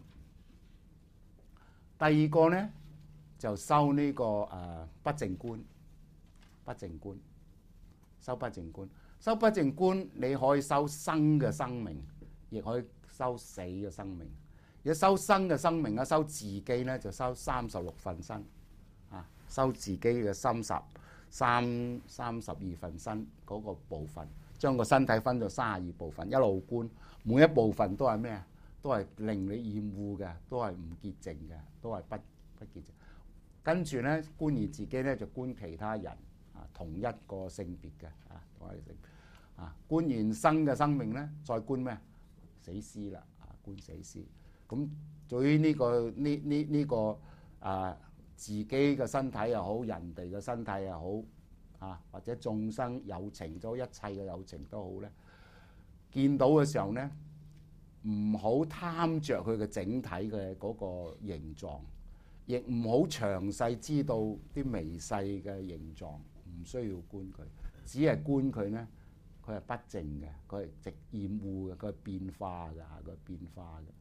第二個咧就修呢、這個誒、啊、不淨觀，不淨觀，修不淨觀。修不淨觀，你可以修生嘅生命，亦可以修死嘅生命。如果修生嘅生命咧，修自己咧就修三十六分身啊，修自己嘅三十三三十二分身嗰個部分，將個身體分咗三十二部分，一路觀，每一部分都係咩啊？都係令你厭惡嘅，都係唔潔淨嘅，都係不不潔淨。跟住咧觀完自己咧，就觀其他人啊，同一個性別嘅啊，同一個性別啊，觀完生嘅生命咧，再觀咩？死屍啦啊，觀死屍。咁對於呢個呢呢呢個啊自己嘅身體又好，人哋嘅身體又好啊，或者眾生有情咗一切嘅有情都好咧，見到嘅時候咧，唔好貪着佢嘅整體嘅嗰個形狀，亦唔好詳細知道啲微細嘅形狀，唔需要觀佢，只係觀佢咧，佢係不淨嘅，佢係直厭惡嘅，佢係變化嘅嚇，佢係變化嘅。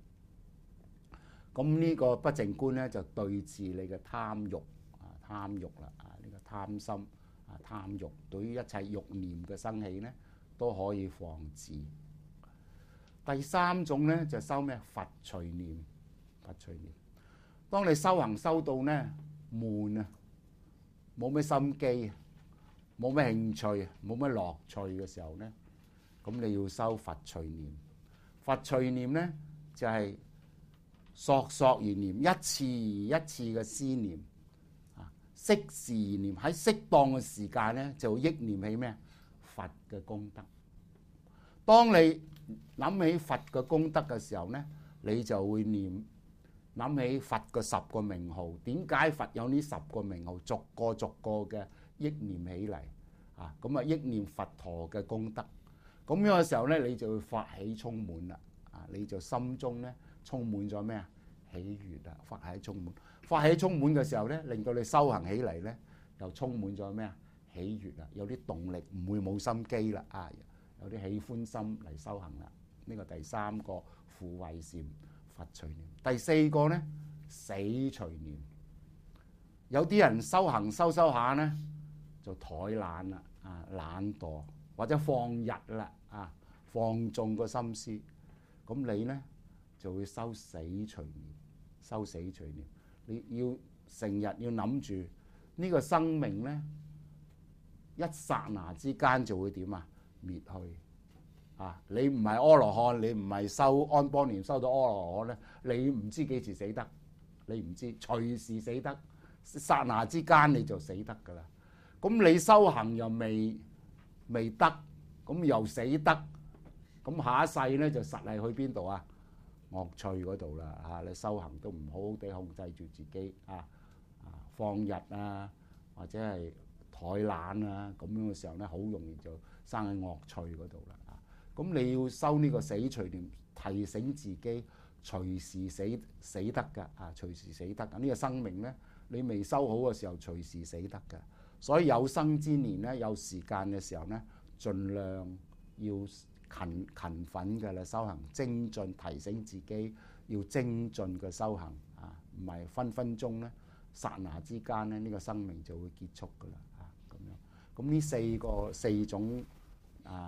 咁呢個不淨觀咧，就對治你嘅貪欲啊，貪欲啦啊，呢個貪心啊，貪欲對於一切欲念嘅生起咧，都可以防治。第三種咧就修咩？佛隨念，佛隨念。當你修行修到咧悶啊，冇咩心機，冇咩興趣，冇咩樂趣嘅時候咧，咁你要修佛隨念。佛隨念咧就係、是索索而念，一次一次嘅思念，啊，適時而念，喺適當嘅時間咧，就憶念起咩？佛嘅功德。當你諗起佛嘅功德嘅時候咧，你就會念諗起佛嘅十個名號。點解佛有呢十個名號？逐個逐個嘅憶念起嚟，啊，咁啊憶念佛陀嘅功德。咁樣嘅時候咧，你就會發起充滿啦，啊，你就心中咧充滿咗咩啊？喜悅啊！發起充滿，發起充滿嘅時候咧，令到你修行起嚟咧，又充滿咗咩啊？喜悅啊！有啲動力，唔會冇心機啦啊！有啲喜歡心嚟修行啦。呢個第三個護衛禪，佛隨念。第四個咧，死隨念。有啲人修行修修下咧，就怠懶啦啊，懶惰或者放逸啦啊，放縱個心思。咁你咧就會修死隨念，修死隨念。你要成日要諗住呢個生命咧，一剎那之間就會點啊？滅去啊！你唔係阿羅漢，你唔係修安邦念修到阿羅漢咧，你唔知幾時死得，你唔知隨時死得，剎那之間你就死得噶啦。咁你修行又未未得，咁又死得，咁下一世咧就實係去邊度啊？惡趣嗰度啦嚇！你修行都唔好好地控制住自己啊，啊放逸啊，或者係怠懶啊，咁樣嘅時候咧，好容易就生喺惡趣嗰度啦啊！咁你要修呢個死隨念，提醒自己隨時死死得㗎啊！隨時死得啊！呢個生命咧，你未修好嘅時候，隨時死得㗎。所以有生之年咧，有時間嘅時候咧，盡量要勤勤奮嘅啦，修行精進，提醒自己要精進嘅修行啊，唔係分分鐘咧，剎那之間咧，呢個生命就會結束噶啦啊，咁樣。咁呢四個四種啊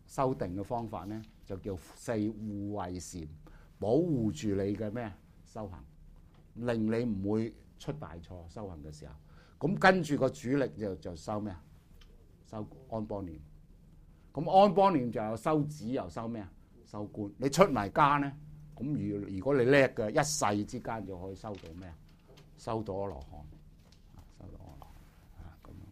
修定嘅方法咧，就叫四護衛禪，保護住你嘅咩修行，令你唔會出大錯修行嘅時候。咁跟住個主力就就修咩啊？修安邦念。咁安邦念就有修止又修咩啊？修觀。你出埋家咧，咁如如果你叻嘅，一世之間就可以修到咩啊？修到阿羅漢，修到阿羅漢啊咁樣。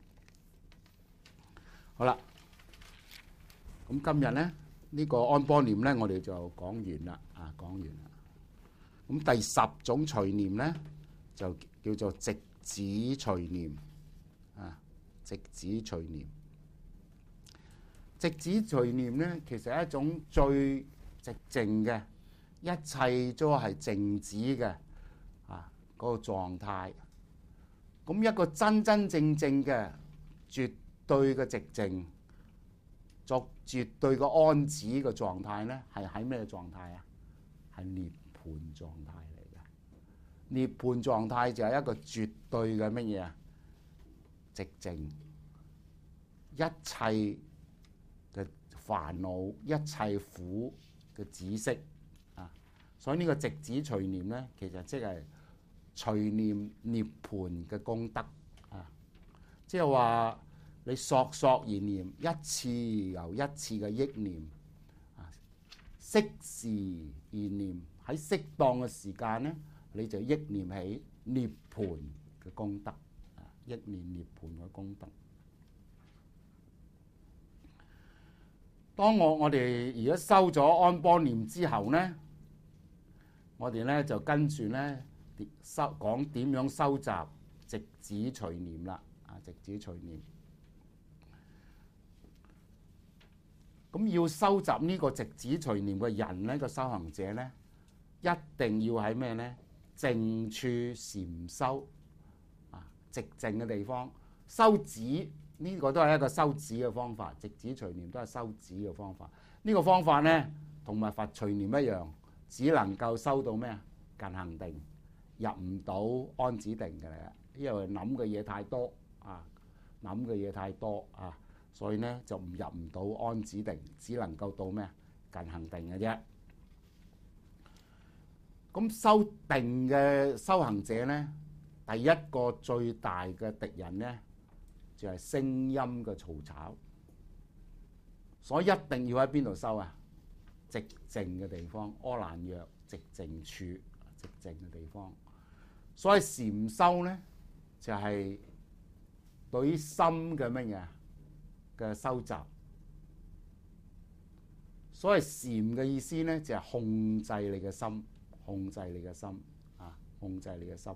好啦，咁今日咧呢、呢個安邦念咧，我哋就講完啦，啊講完啦。咁第十種隨念咧，就叫做寂止隨念，啊寂止隨念。寂止隨念咧，其實係一種最寂靜嘅，一切都係靜止嘅啊嗰個狀態。咁一個真真正正嘅絕對嘅寂靜，作絕對嘅安止嘅狀態咧，係喺咩狀態啊？係涅槃狀態嚟嘅。涅槃狀態就係一個絕對嘅乜嘢啊？寂靜，一切嘅煩惱，一切苦嘅止息啊！所以呢個寂止隨念咧，其實即係隨念涅槃嘅功德啊！即係話你索索而念，一次又一次嘅憶念啊，適時而念，喺適當嘅時間咧，你就憶念起涅槃嘅功德啊！憶念涅槃嘅功德。當我我哋而家收咗安邦念之後咧，我哋咧就跟住咧收講點樣收集寂止隨念啦。啊，寂止隨念。咁要收集呢個寂止隨念嘅人咧，個修行者咧，一定要喺咩咧？靜處禪修啊，寂靜嘅地方修止。呢個都係一個修止嘅方法，寂止隨念都係修止嘅方法。呢個方法咧，同埋佛隨念一樣，只能夠修到咩啊？近行定，入唔到安止定嘅啦。因為諗嘅嘢太多啊，諗嘅嘢太多啊，所以咧就唔入唔到安止定，只能夠到咩啊？近行定嘅啫。咁修定嘅修行者咧，第一個最大嘅敵人咧，就係聲音嘅嘈吵，所以一定要喺邊度修啊？寂靜嘅地方，阿蘭若寂靜處，寂靜嘅地方。所以禪修咧，就係對於心嘅乜嘢嘅收集。所謂禪嘅意思咧，就係控制你嘅心，控制你嘅心啊，控制你嘅心。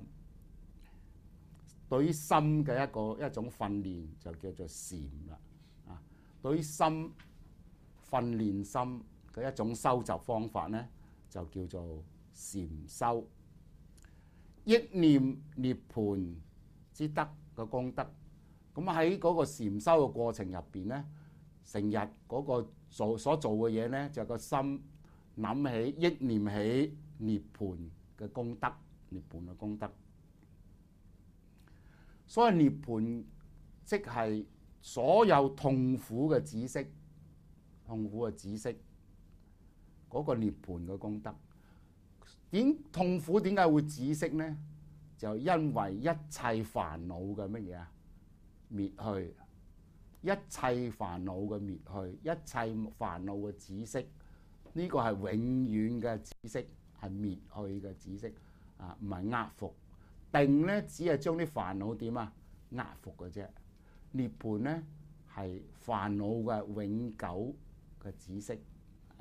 對於心嘅一個一種訓練就叫做禪啦，啊！對於心訓練心嘅一種收集方法咧，就叫做禪修。憶念涅槃之德嘅功德，咁喺嗰個禪修嘅過程入邊咧，成日嗰個做所做嘅嘢咧，就係個心諗起憶念起涅槃嘅功德，涅槃嘅功德。所以涅槃即係所有痛苦嘅止息，痛苦嘅止息嗰個涅槃嘅功德。點痛苦點解會止息呢？就因為一切煩惱嘅乜嘢啊？滅去，一切煩惱嘅滅去，一切煩惱嘅止息，呢個係永遠嘅止息，係滅去嘅止息啊，唔係壓服。定咧只係將啲煩惱點啊壓服嘅啫，涅槃咧係煩惱嘅永久嘅止息啊。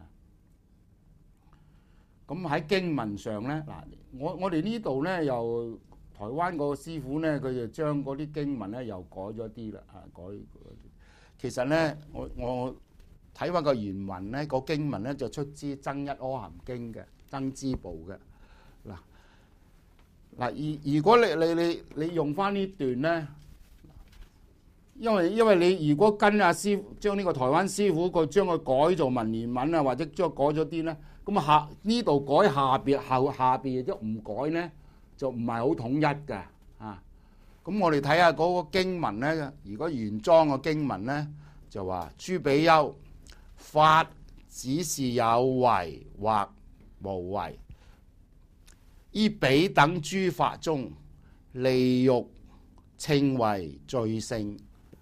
咁喺經文上咧，嗱，我我哋呢度咧又台灣個師傅咧，佢就將嗰啲經文咧又改咗啲啦啊，改。其實咧，我我睇翻個原文咧，個經文咧就出自《增一阿含經》嘅增支部嘅嗱。嗱，如如果你你你你用翻呢段咧，因為因為你如果跟阿師傅將呢個台灣師傅佢將佢改做文言文啊，或者將改咗啲咧，咁下呢度改下邊後下邊都唔改咧，就唔係好統一嘅啊。咁我哋睇下嗰個經文咧，如果原裝嘅經文咧，就話諸比丘， 法只是有為或無為。於彼等諸法中，利欲稱為最勝，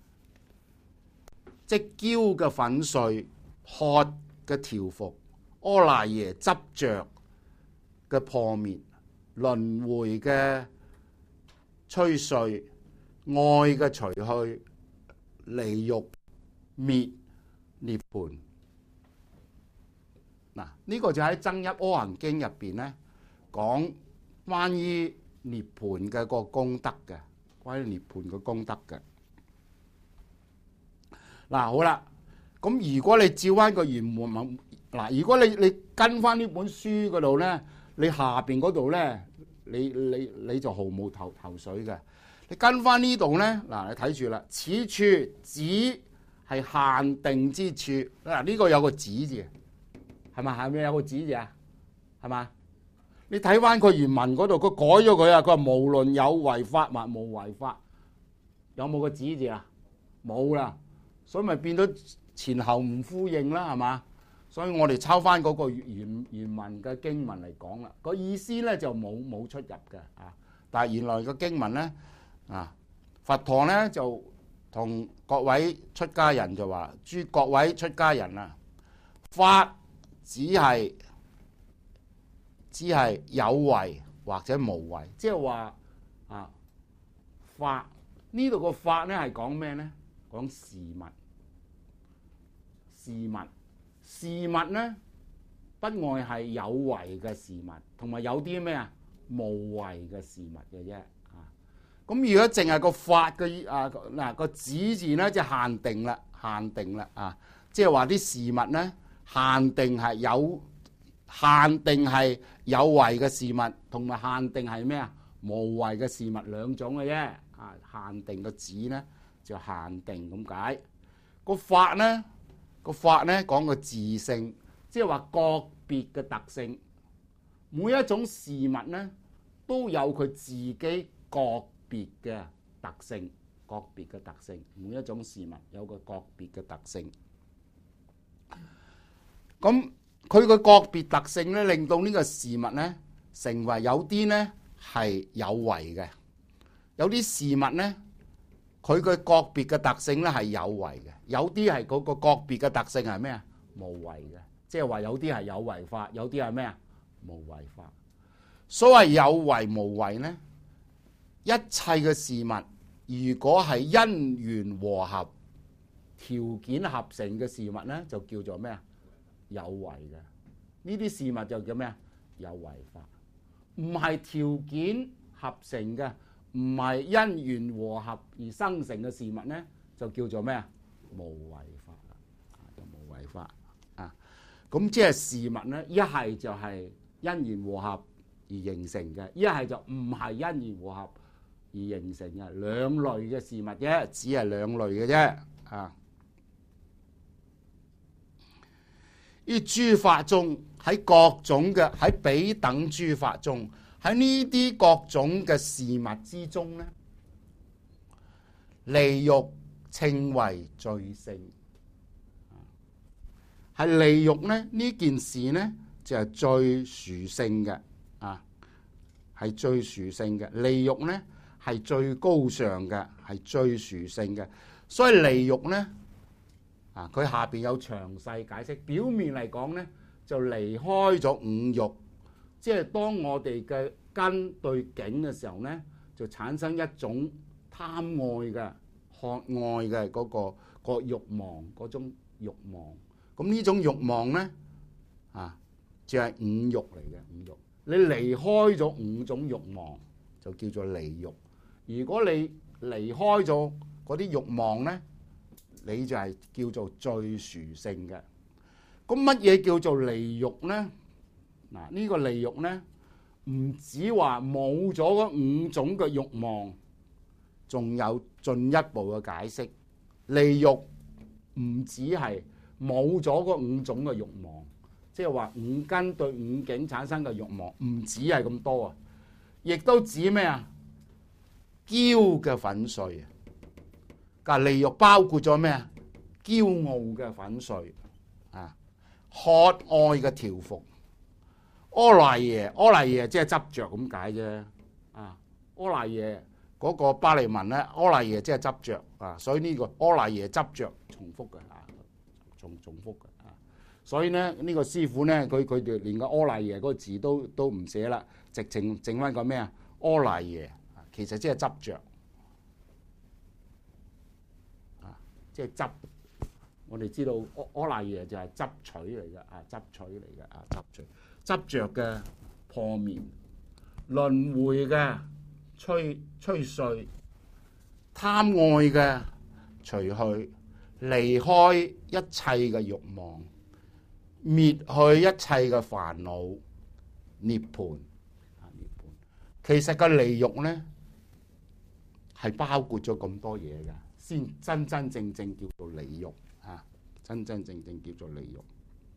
即憍嘅粉碎、渴嘅調伏、阿賴耶執着嘅破滅、輪迴嘅吹碎、愛嘅除去、離欲滅涅槃。嗱，呢個就喺《增一阿含經》入邊咧講關於涅槃嘅個功德嘅，關於涅槃嘅功德嘅。嗱，好啦，咁如果你照翻個原文，嗱，如果你你跟翻呢本書嗰度咧，你下邊嗰度咧，你你你就毫無頭頭緒嘅。你跟翻呢度咧，嗱，你睇住啦，此處只係限定之處。嗱，呢個有個止字，係咪？係咪有個止字啊？係嘛？你睇翻佢原文嗰度，佢改咗佢啊！佢話無論有為法或無為法，有冇個止字啊？冇啦，所以咪變咗前後唔呼應啦，係嘛？所以我哋抄翻嗰個原原文嘅經文嚟講啦，個意思咧就冇冇出入嘅啊。但係原來個經文咧啊，佛陀咧就同各位出家人就話：諸各位出家人啊，法只係只係有為或者無為，即係話啊，法呢度個法咧係講咩咧？講事物，事物，事物咧不外係有為嘅事物，同埋有啲咩啊無為嘅事物嘅啫。啊，咁如果淨係個法嘅啊嗱個止字咧，就限定啦，限定啦啊，即係話啲事物咧限定係有。限定係有為嘅事物，同埋限定係咩啊？無為嘅事物兩種嘅啫。啊，限定個止咧就限定咁解。個法咧個法咧講個自性，即係話個別嘅特性。每一種事物咧都有佢自己個別嘅特性，個別嘅特性。每一種事物有個個別嘅特性。咁佢個個別特性咧，令到呢個事物咧成為有啲咧係有為嘅，有啲事物咧佢個個別嘅特性咧係有為嘅，有啲係嗰個個別嘅特性係咩啊？無為嘅，即係話有啲係有為法，有啲係咩啊？無為法。所謂有為無為咧，一切嘅事物如果係因緣和合、條件合成嘅事物咧，就叫做咩啊？有為嘅。呢啲事物就叫咩啊？有為法。唔係條件合成嘅，唔係因緣和合而生成嘅事物咧，就叫做咩啊？無為法啊，就無為法啊。咁即係事物咧，一係就係因緣和合而形成嘅，一係就唔係因緣和合而形成嘅，兩類嘅事物啫，只係兩類嘅啫啊。於諸法中，喺各種嘅喺彼等諸法中，喺呢啲各種嘅事物之中咧，利欲稱為最勝。係利欲咧，呢件事咧就係最殊勝嘅啊，係最殊勝嘅。利欲咧係最高尚嘅，係最殊勝嘅。所以利欲咧。啊！佢下邊有詳細解釋，表面嚟講咧就離開咗五欲，即係當我哋嘅根對境嘅時候咧，就產生一種貪愛嘅、渴愛嘅嗰個個慾望，嗰種慾望。咁呢種慾望咧啊，就係五欲嚟嘅五欲。你離開咗五種慾望，就叫做離欲。如果你離開咗嗰啲慾望咧，你就係叫做最殊勝嘅。咁乜嘢叫做離欲咧？嗱，呢個離欲咧，唔止話冇咗嗰五種嘅慾望，仲有進一步嘅解釋。離欲唔止係冇咗嗰五種嘅慾望，即係話五根對五境產生嘅慾望，唔止係咁多啊，亦都指咩啊？驕嘅粉碎啊！離欲包括咗咩啊？驕傲嘅粉碎渴愛嘅調伏。阿賴耶，阿賴耶即係執着咁解啫。啊，阿賴耶嗰個巴利文咧，阿賴耶即係執着啊，所以呢個阿賴耶執着重複嘅啊，重重複嘅啊。所以咧呢、呢個師傅咧，佢佢哋連個阿賴耶嗰個字都都唔寫啦，直情整翻個咩啊？阿賴耶，其實即係執着啊，即係執。我哋知道阿阿賴耶就係執取嚟嘅啊，執取嚟嘅啊，執取。執着嘅破滅，輪迴嘅吹吹碎，貪愛嘅除去，離開一切嘅慾望，滅去一切嘅煩惱，涅槃。涅槃其實個離欲咧係包括咗咁多嘢嘅，先真真正正叫做離欲啊！真真正正叫做離欲。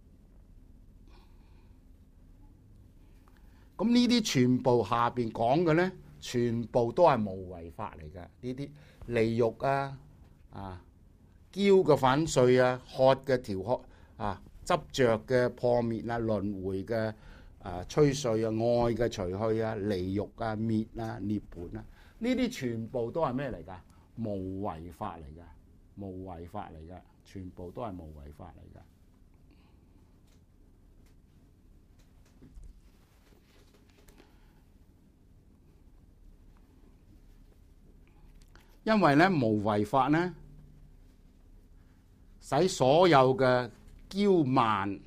咁呢啲全部下邊講嘅咧，全部都係無為法嚟嘅。呢啲離欲啊、啊驕嘅反碎啊、渴嘅調渴啊、執着嘅破滅啊、輪迴嘅啊吹碎啊、愛嘅除去啊、離欲啊、滅啊、涅槃啊，呢啲全部都係咩嚟㗎？無為法嚟嘅，無為法嚟嘅，全部都係無為法嚟嘅。因為咧無為法咧，使所有嘅驕慢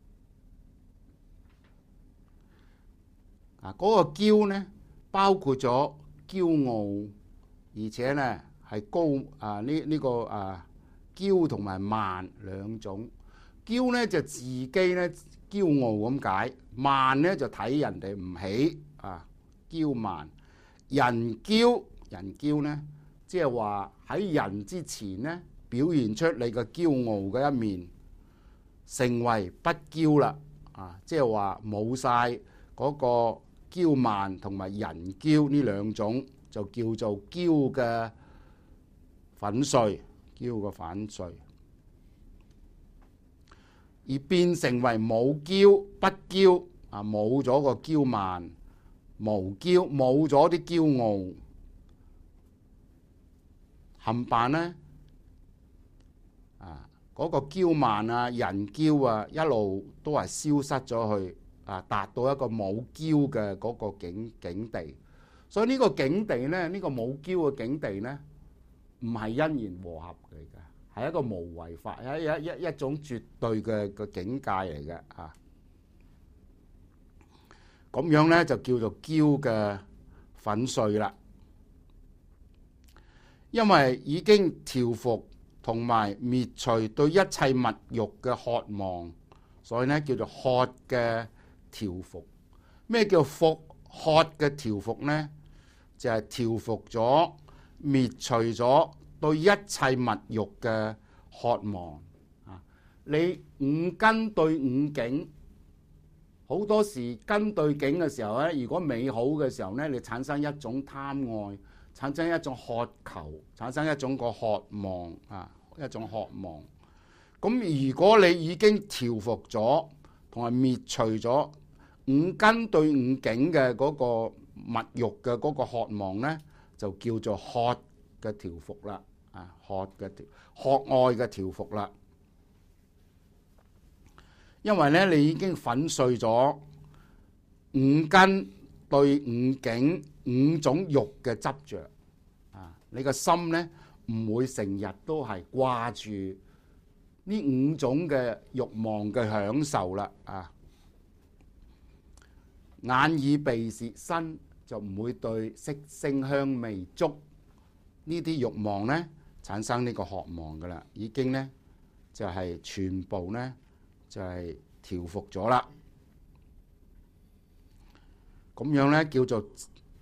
啊，嗰、那個驕咧包括咗驕傲，而且咧係高啊呢呢、這個啊驕同埋慢兩種。驕咧就自己咧驕傲咁解，慢咧就睇人哋唔起啊，驕慢。人驕人驕咧。即係話喺人之前咧，表現出你個驕傲嘅一面，成為不驕啦。啊，即係話冇晒嗰個驕慢同埋人驕呢兩種，就叫做驕嘅粉碎，驕嘅粉碎，而變成為冇驕不驕啊，冇咗個驕慢，無驕冇咗啲驕傲。冚唪咧，啊嗰、那個驕慢啊、人驕啊，一路都係消失咗去，啊達到一個冇驕嘅嗰個境境地。所以呢個境地咧，呢、這個冇驕嘅境地咧，唔係因緣和合嚟嘅，係一個無為法，一一一一種絕對嘅嘅境界嚟嘅啊。咁樣咧就叫做驕嘅粉碎啦。因為已經調伏同埋滅除對一切物欲嘅渴望，所以咧叫做渴嘅調伏。咩叫伏渴嘅調伏呢？就係、是、調伏咗、滅除咗對一切物欲嘅渴望。啊，你五根對五境，好多時根對境嘅時候咧，如果美好嘅時候咧，你產生一種貪愛。產生一種渴求，產生一種個渴望啊，一種渴望。咁如果你已經調伏咗同埋滅除咗五根對五境嘅嗰個物欲嘅嗰個渴望咧，就叫做渴嘅調伏啦。啊，渴嘅調渴愛嘅調伏啦。因為咧，你已經粉碎咗五根對五境五種欲嘅執着啊！你個心咧唔會成日都係掛住呢五種嘅慾望嘅享受啦啊！眼耳鼻舌身就唔會對色聲香味觸呢啲慾望咧產生呢個渴望噶啦，已經咧就係全部咧就係調伏咗啦。咁樣咧叫做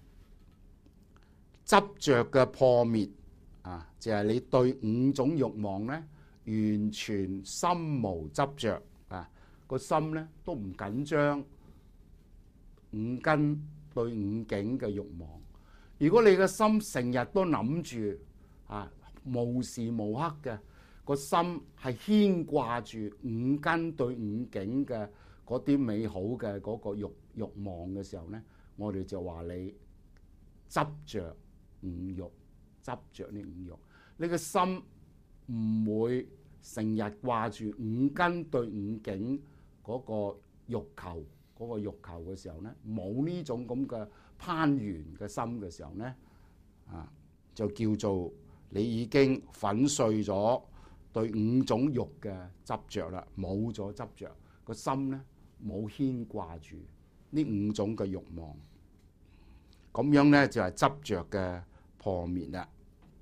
執着嘅破滅啊，就係、是、你對五種慾望咧完全心無執着啊，個心咧都唔緊張五根對五境嘅慾望。如果你嘅心成日都諗住啊無時無刻嘅個心係牽掛住五根對五境嘅嗰啲美好嘅嗰個慾慾望嘅時候咧，我哋就話你執着五慾，執着呢五慾。你個心唔會成日掛住五根對五境嗰個慾求，嗰個慾求嘅時候咧，冇呢種咁嘅攀緣嘅心嘅時候咧，啊，就叫做你已經粉碎咗對五種慾嘅執着啦，冇咗執着，個心咧冇牽掛住呢五種嘅慾望，咁樣咧就係執着嘅破滅啦。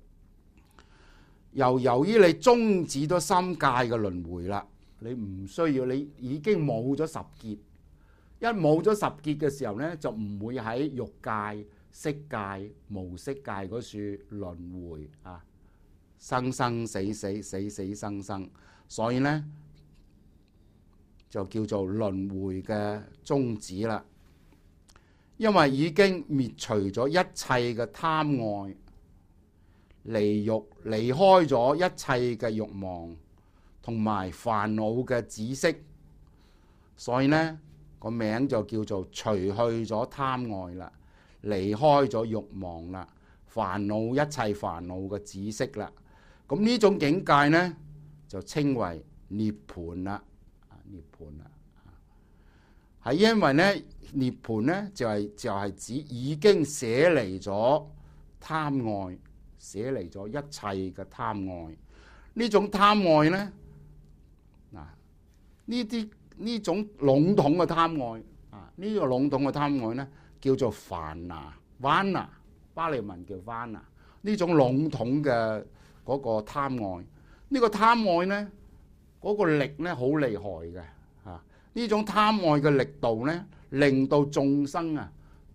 又由於你終止咗三界嘅輪迴啦，你唔需要，你已經冇咗十劫，一冇咗十劫嘅時候咧，就唔會喺欲界、色界、無色界嗰處輪迴啊，生生死死，死死生生，所以咧就叫做輪迴嘅終止啦。因為已經滅除咗一切嘅貪愛。離欲離開咗一切嘅慾望同埋煩惱嘅止息，所以呢個名就叫做除去咗貪愛啦，離開咗慾望啦，煩惱一切煩惱嘅止息啦。咁呢種境界呢就稱為涅槃啦，涅槃啦，係因為呢涅槃呢就係、是、就係、是、指已經捨離咗貪愛。捨離咗一切嘅貪愛，呢種貪愛呢，嗱呢啲呢種籠統嘅貪愛啊，呢、這個籠統嘅貪愛呢，叫做梵那，梵那巴利文叫梵那，呢種籠統嘅嗰個貪愛，呢、這個貪愛呢，嗰、那個力呢好厲害嘅啊！呢種貪愛嘅力度呢，令到眾生啊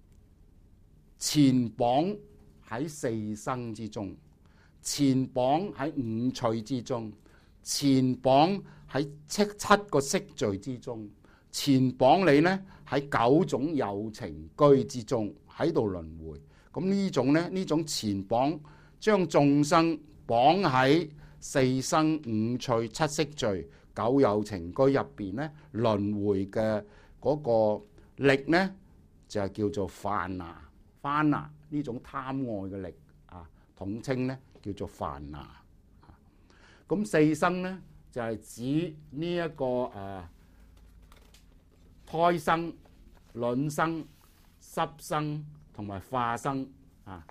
纏綁喺四生之中，纏綁喺五趣之中，纏綁喺七七個色聚之中，纏綁你呢喺九種有情居之中，喺度輪迴。咁呢種呢，呢種纏綁將眾生綁喺四生五趣七色聚九有情居入邊呢，輪迴嘅嗰個力呢，就係叫做梵那，梵那。呢種貪愛嘅力啊，統稱咧叫做梵那。咁四生咧就係、是、指呢、這、一個誒、啊、胎生、卵生、濕生同埋化生啊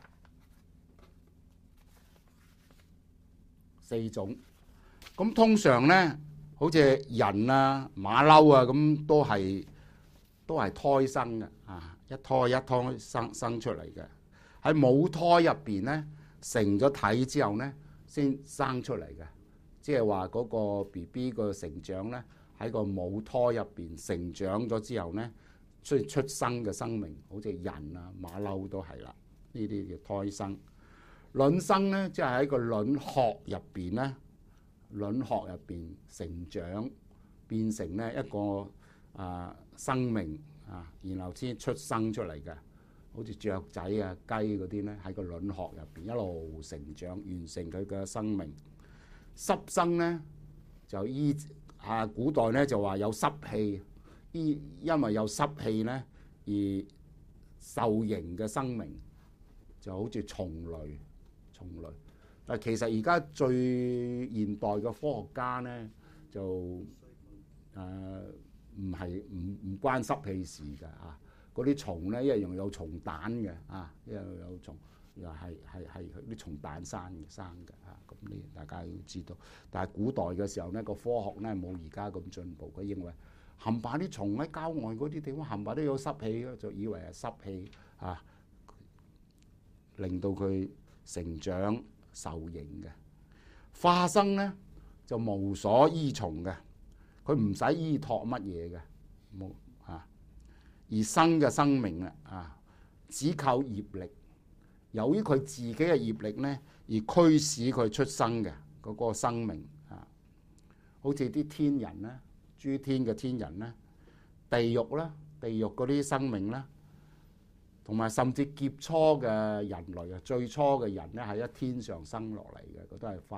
四種。咁通常咧，好似人啊、馬騮啊咁，都係都係胎生嘅啊，一胎一胎生生出嚟嘅。喺母胎入邊咧，成咗體之後咧，先生出嚟嘅。即係話嗰個 B B 個成長咧，喺個母胎入邊成長咗之後咧，出出生嘅生命，好似人啊、馬騮都係啦。呢啲叫胎生。卵生咧，即係喺個卵殼入邊咧，卵殼入邊成長，變成咧一個啊生命啊，然後先出生出嚟嘅。好似雀仔啊、雞嗰啲咧，喺個卵殼入邊一路成長，完成佢嘅生命。濕生咧就依啊古代咧就話有濕氣，依因為有濕氣咧而受形嘅生命，就好似蟲類、蟲類。但其實而家最現代嘅科學家咧就誒唔係唔唔關濕氣事㗎啊！嗰啲蟲咧，一樣有蟲蛋嘅啊，一樣有蟲，又係係係啲蟲蛋生嘅生嘅啊。咁呢，大家要知道。但係古代嘅時候咧，個科學咧冇而家咁進步。佢認為冚唪唥啲蟲喺郊外嗰啲地方冚唪唥都有濕氣嘅，就以為係濕氣啊，令到佢成長受形嘅。化生咧就無所依從嘅，佢唔使依託乜嘢嘅，冇。而生嘅生命啊，啊，只靠業力。由於佢自己嘅業力咧，而驅使佢出生嘅嗰個生命啊，好似啲天人咧，諸天嘅天人咧，地獄啦，地獄嗰啲生命啦，同埋甚至劫初嘅人類啊，最初嘅人咧係喺天上生落嚟嘅，佢都係化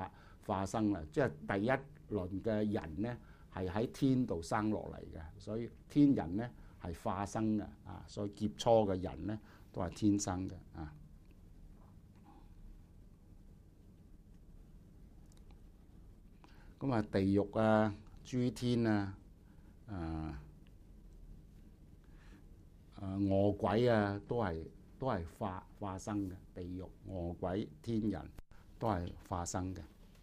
化生啦，即係第一輪嘅人咧係喺天度生落嚟嘅，所以天人咧係化生嘅啊，所以劫初嘅人咧都係天生嘅啊。咁啊，地獄啊、諸天啊、啊啊餓鬼啊，都係都係化化生嘅。地獄、餓鬼、天人都係化生嘅。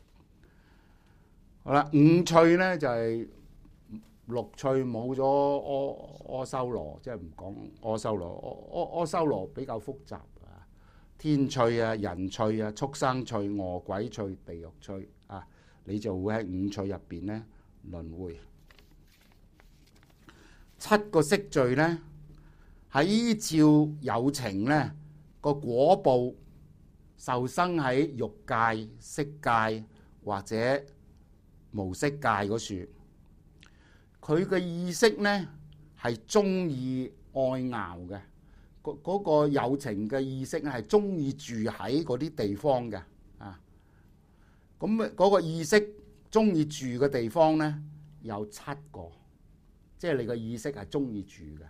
好啦，五趣咧就係、是、六趣冇咗阿阿修羅，即係唔講阿修羅。阿阿阿修羅比較複雜啊，天趣啊、人趣啊、畜生趣、餓鬼趣、地獄趣啊，你就會喺五趣入邊咧輪迴。七個色罪咧係依照有情咧個果報受生喺欲界、色界或者無色界嗰處，佢嘅意識咧係中意愛咬嘅，嗰、那個有情嘅意識咧係中意住喺嗰啲地方嘅啊。咁嗰個意識中意住嘅地方咧有七個，即係你個意識係中意住嘅。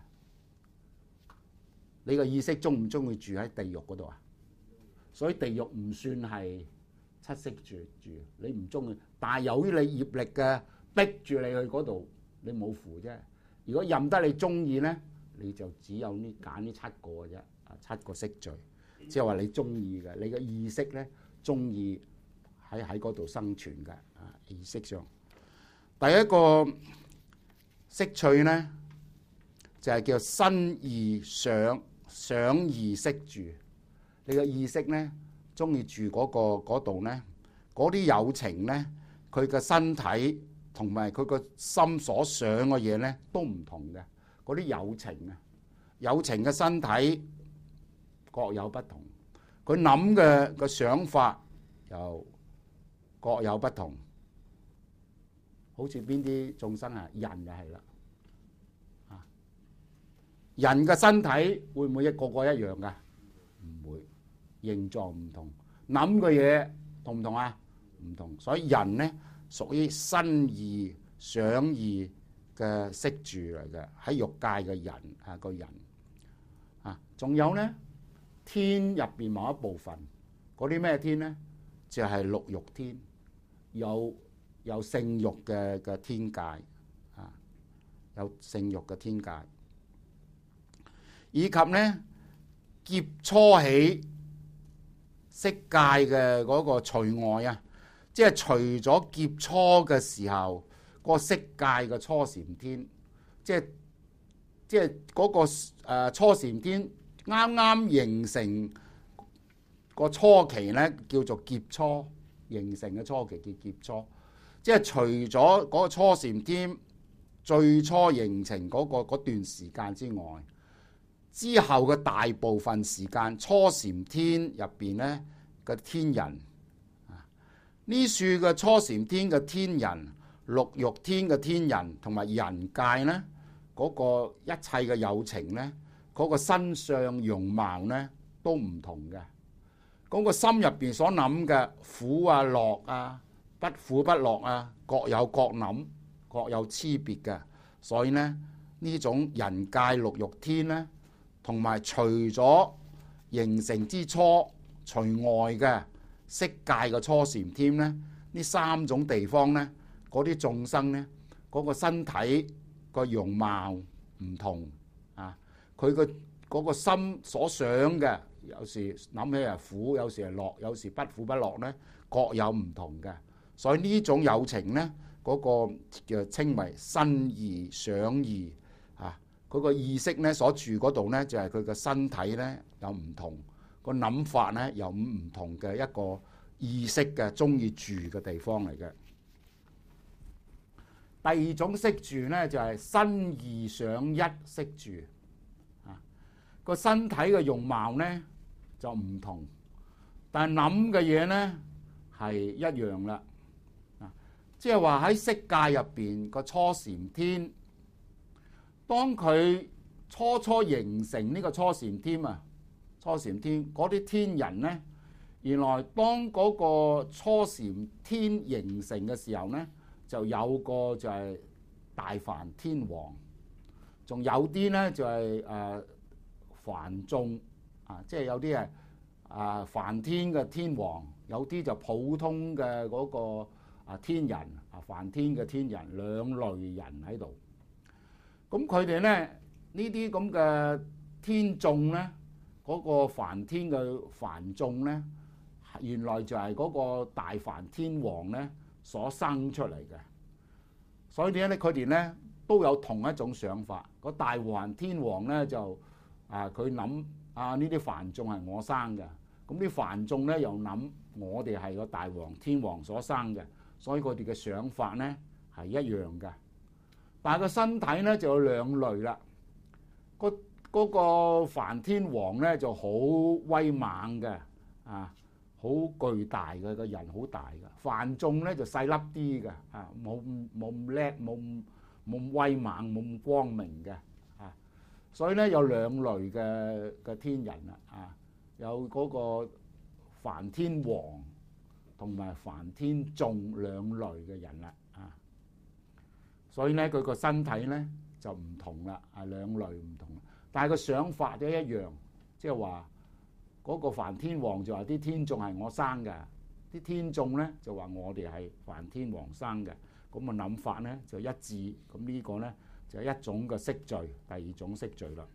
你個意識中唔中意住喺地獄嗰度啊？所以地獄唔算係七色住住，你唔中意，但係由於你業力嘅逼住你去嗰度，你冇符啫。如果任得你中意咧，你就只有呢揀呢七個嘅啫，啊七個色罪，即係話你中意嘅，你嘅意識咧中意喺喺嗰度生存嘅啊意識上。第一個色趣咧就係、是、叫身意想想意識住，你嘅意識咧。中意住嗰、嗰個嗰度咧，嗰啲有情咧，佢嘅身體同埋佢個心所想嘅嘢咧都唔同嘅。嗰啲有情啊，有情嘅身體各有不同，佢諗嘅個想法又各有不同。好似邊啲眾生啊，人就係啦，啊，人嘅身體會唔會一個個一樣㗎？唔會。形狀唔同，諗嘅嘢同唔同啊？唔同，所以人咧屬於身意想意嘅識住嚟嘅，喺欲界嘅人啊個人啊，仲有咧天入邊某一部分嗰啲咩天咧，就係、是、六欲天，有有性欲嘅嘅天界啊，有性欲嘅天界，以及咧劫初起。色界嘅嗰個除外啊，即係除咗劫初嘅時候，嗰個色界嘅初禪天，即係即係嗰個誒初禪天啱啱形成個初期咧，叫做劫初形成嘅初期叫劫初，即係除咗嗰個初禪天最初形成嗰個嗰段時間之外。之後嘅大部分時間，初禪天入邊咧嘅天人啊，呢處嘅初禪天嘅天人、六欲天嘅天人同埋人界咧，嗰、那個一切嘅有情咧，嗰、那個身相容貌咧都唔同嘅。嗰、那個心入邊所諗嘅苦啊、樂啊、不苦不樂啊，各有各諗，各有差別嘅。所以咧呢種人界六欲天咧。同埋除咗形成之初除外嘅色界嘅初禪天咧，呢三種地方咧，嗰啲眾生咧，嗰、嗰個身體個容貌唔同啊，佢個嗰個心所想嘅，有時諗起係苦，有時係樂，有時不苦不樂咧，各有唔同嘅。所以呢種有情咧，嗰、嗰個叫稱為身意想意。佢個意識咧所住嗰度咧，就係佢個身體咧有唔同，個諗法咧有唔同嘅一個意識嘅中意住嘅地方嚟嘅。第二種識住咧就係身意想一識住，啊個身體嘅容貌咧就唔同，但係諗嘅嘢咧係一樣啦。啊，即係話喺色界入邊個初禪天。當佢初初形成呢個初禪天啊，初禪天嗰啲天人咧， 原來當嗰個初禪天形成嘅時候呢，就有個就係大梵天王，仲有啲呢就係誒梵眾啊，即係有啲係啊梵天嘅天王，有啲就普通嘅嗰個啊天人啊梵天嘅天人，兩類人喺度。咁佢哋呢呢啲咁嘅天眾呢，嗰個梵天嘅梵眾呢，原來就係嗰個大梵天王呢所生出嚟嘅。所以點解咧？佢哋咧都有同一種想法。個大梵天王咧就啊，佢諗啊呢啲梵眾係我生嘅，咁啲梵眾咧又諗我哋係個大梵天王所生嘅，所以佢哋嘅想法咧係一樣嘅。但係個身體咧就有兩類啦。嗰、嗰個梵天王咧就好威猛嘅，啊！好巨大嘅，個人好大嘅。梵眾咧就細粒啲嘅，啊冇冇咁叻，冇冇咁威猛，冇咁光明嘅，啊所以咧有兩類嘅嘅天人啦，啊有嗰個梵天王同埋梵天眾兩類嘅人啦，啊所以咧佢個身體咧就唔同啦，啊兩類唔同，但係個想法都一樣，即係話。嗰個梵天王就話啲天眾係我生嘅，啲天眾咧就話我哋係梵天王生嘅，咁嘅諗法咧就一致，咁呢個咧就係一種嘅式序，第二種式序啦。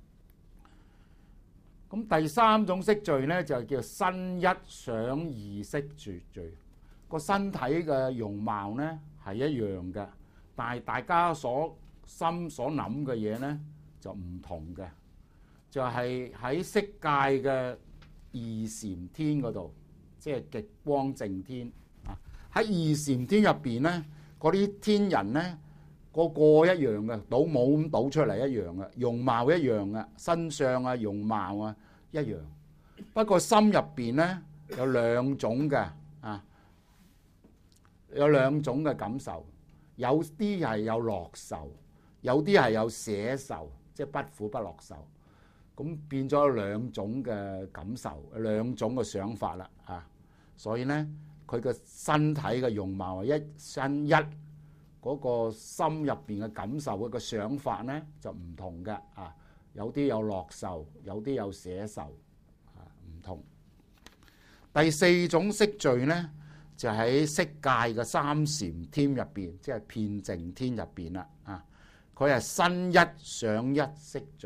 咁第三種式序咧就叫身一想二式序，個身體嘅容貌咧係一樣嘅，但係大家所心所諗嘅嘢咧就唔同嘅。就係喺色界嘅二禪天嗰度，即係極光淨天啊！喺二禪天入邊咧，嗰啲天人咧個個一樣嘅，倒冇咁倒出嚟一樣嘅，容貌一樣嘅，身相啊、容貌啊一樣。不過心入邊咧有兩種嘅啊，有兩種嘅感受，有啲係有樂受，有啲係有捨受，即係不苦不樂受。咁變咗兩種嘅感受，兩種嘅想法啦，啊！所以咧，佢嘅身體嘅容貌係一身一，嗰個心入邊嘅感受嗰個想法咧就唔同嘅，啊！有啲有樂受，有啲有捨受，啊唔同。第四種色序咧，就喺色界嘅三禪天入邊，即係遍淨天入邊啦，啊！佢係身一想一色序。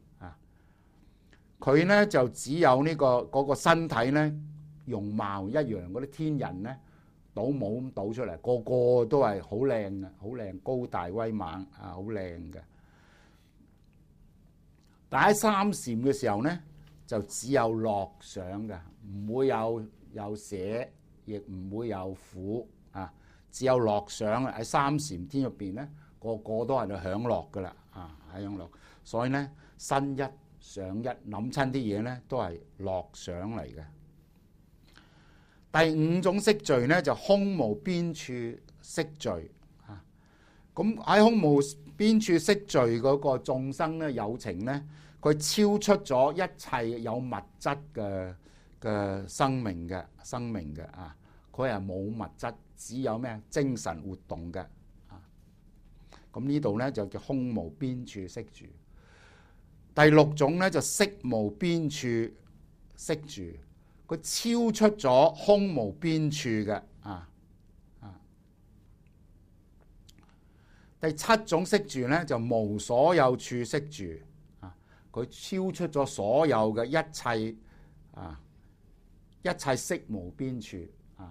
佢咧就只有呢、這個嗰、那個身體咧容貌一樣，嗰啲天人咧倒冇咁倒出嚟，個個都係好靚嘅，好靚高大威猛啊，好靚嘅。但喺三禪嘅時候咧，就只有樂想嘅，唔會有有捨，亦唔會有苦啊，只有樂想喺三禪天入邊咧，個個都係度享樂噶啦啊，享樂。所以咧，身一想一諗親啲嘢咧，都係樂想嚟嘅。第五種色序咧就空無邊處色序啊。咁喺空無邊處色序嗰個眾生咧，有情咧，佢超出咗一切有物質嘅嘅生命嘅生命嘅啊。佢係冇物質，只有咩精神活動嘅啊。咁呢度咧就叫空無邊處色序。第六種咧就色無邊處色序，佢超出咗空無邊處嘅啊啊。第七種色序咧就無所有處色序啊，佢超出咗所有嘅一切啊，一切色無邊處啊。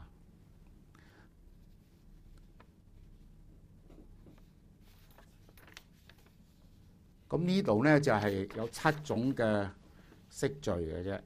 咁呢度咧就係有七種嘅色序嘅啫。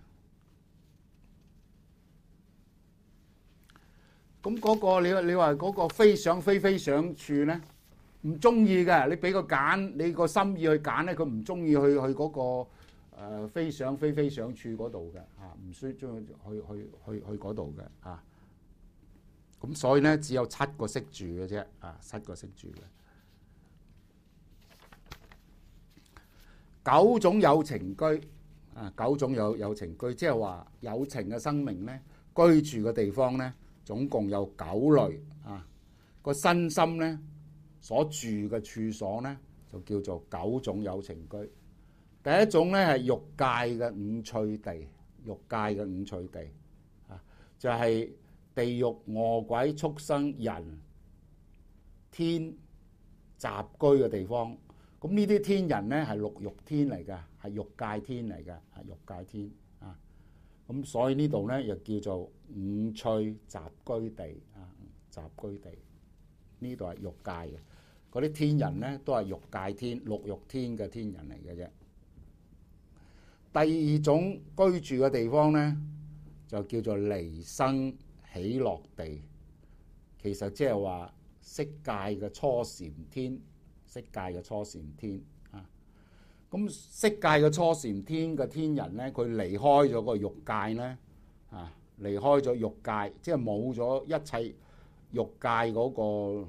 咁嗰個你你話嗰個非想非非想處咧，唔中意嘅。你俾個揀，你個心意去揀咧，佢唔中意去去嗰個誒非想非非想處嗰度嘅啊，唔需要中意去去去去嗰度嘅啊。咁所以咧只有七個色序嘅啫啊，七個色序嘅。九種有情居啊，九種有有情居，即係話有情嘅生命咧，居住嘅地方咧，總共有九類啊。個身心咧所住嘅處所咧，就叫做九種有情居。第一種咧係欲界嘅五趣地，欲界嘅五趣地啊，就係、是、地獄、餓鬼、畜生、人、天雜居嘅地方。咁呢啲天人咧係六欲天嚟嘅，係欲界天嚟嘅，係欲界天啊。咁所以呢度咧又叫做五趣雜居地啊，雜居地呢度係欲界嘅。嗰啲天人咧都係欲界天、六欲天嘅天人嚟嘅啫。第二種居住嘅地方咧就叫做離生喜樂地，其實即係話色界嘅初禪天。色界嘅初禪天啊，咁色界嘅初禪天嘅天人咧，佢離開咗個欲界咧啊，離開咗欲界，即係冇咗一切欲界嗰個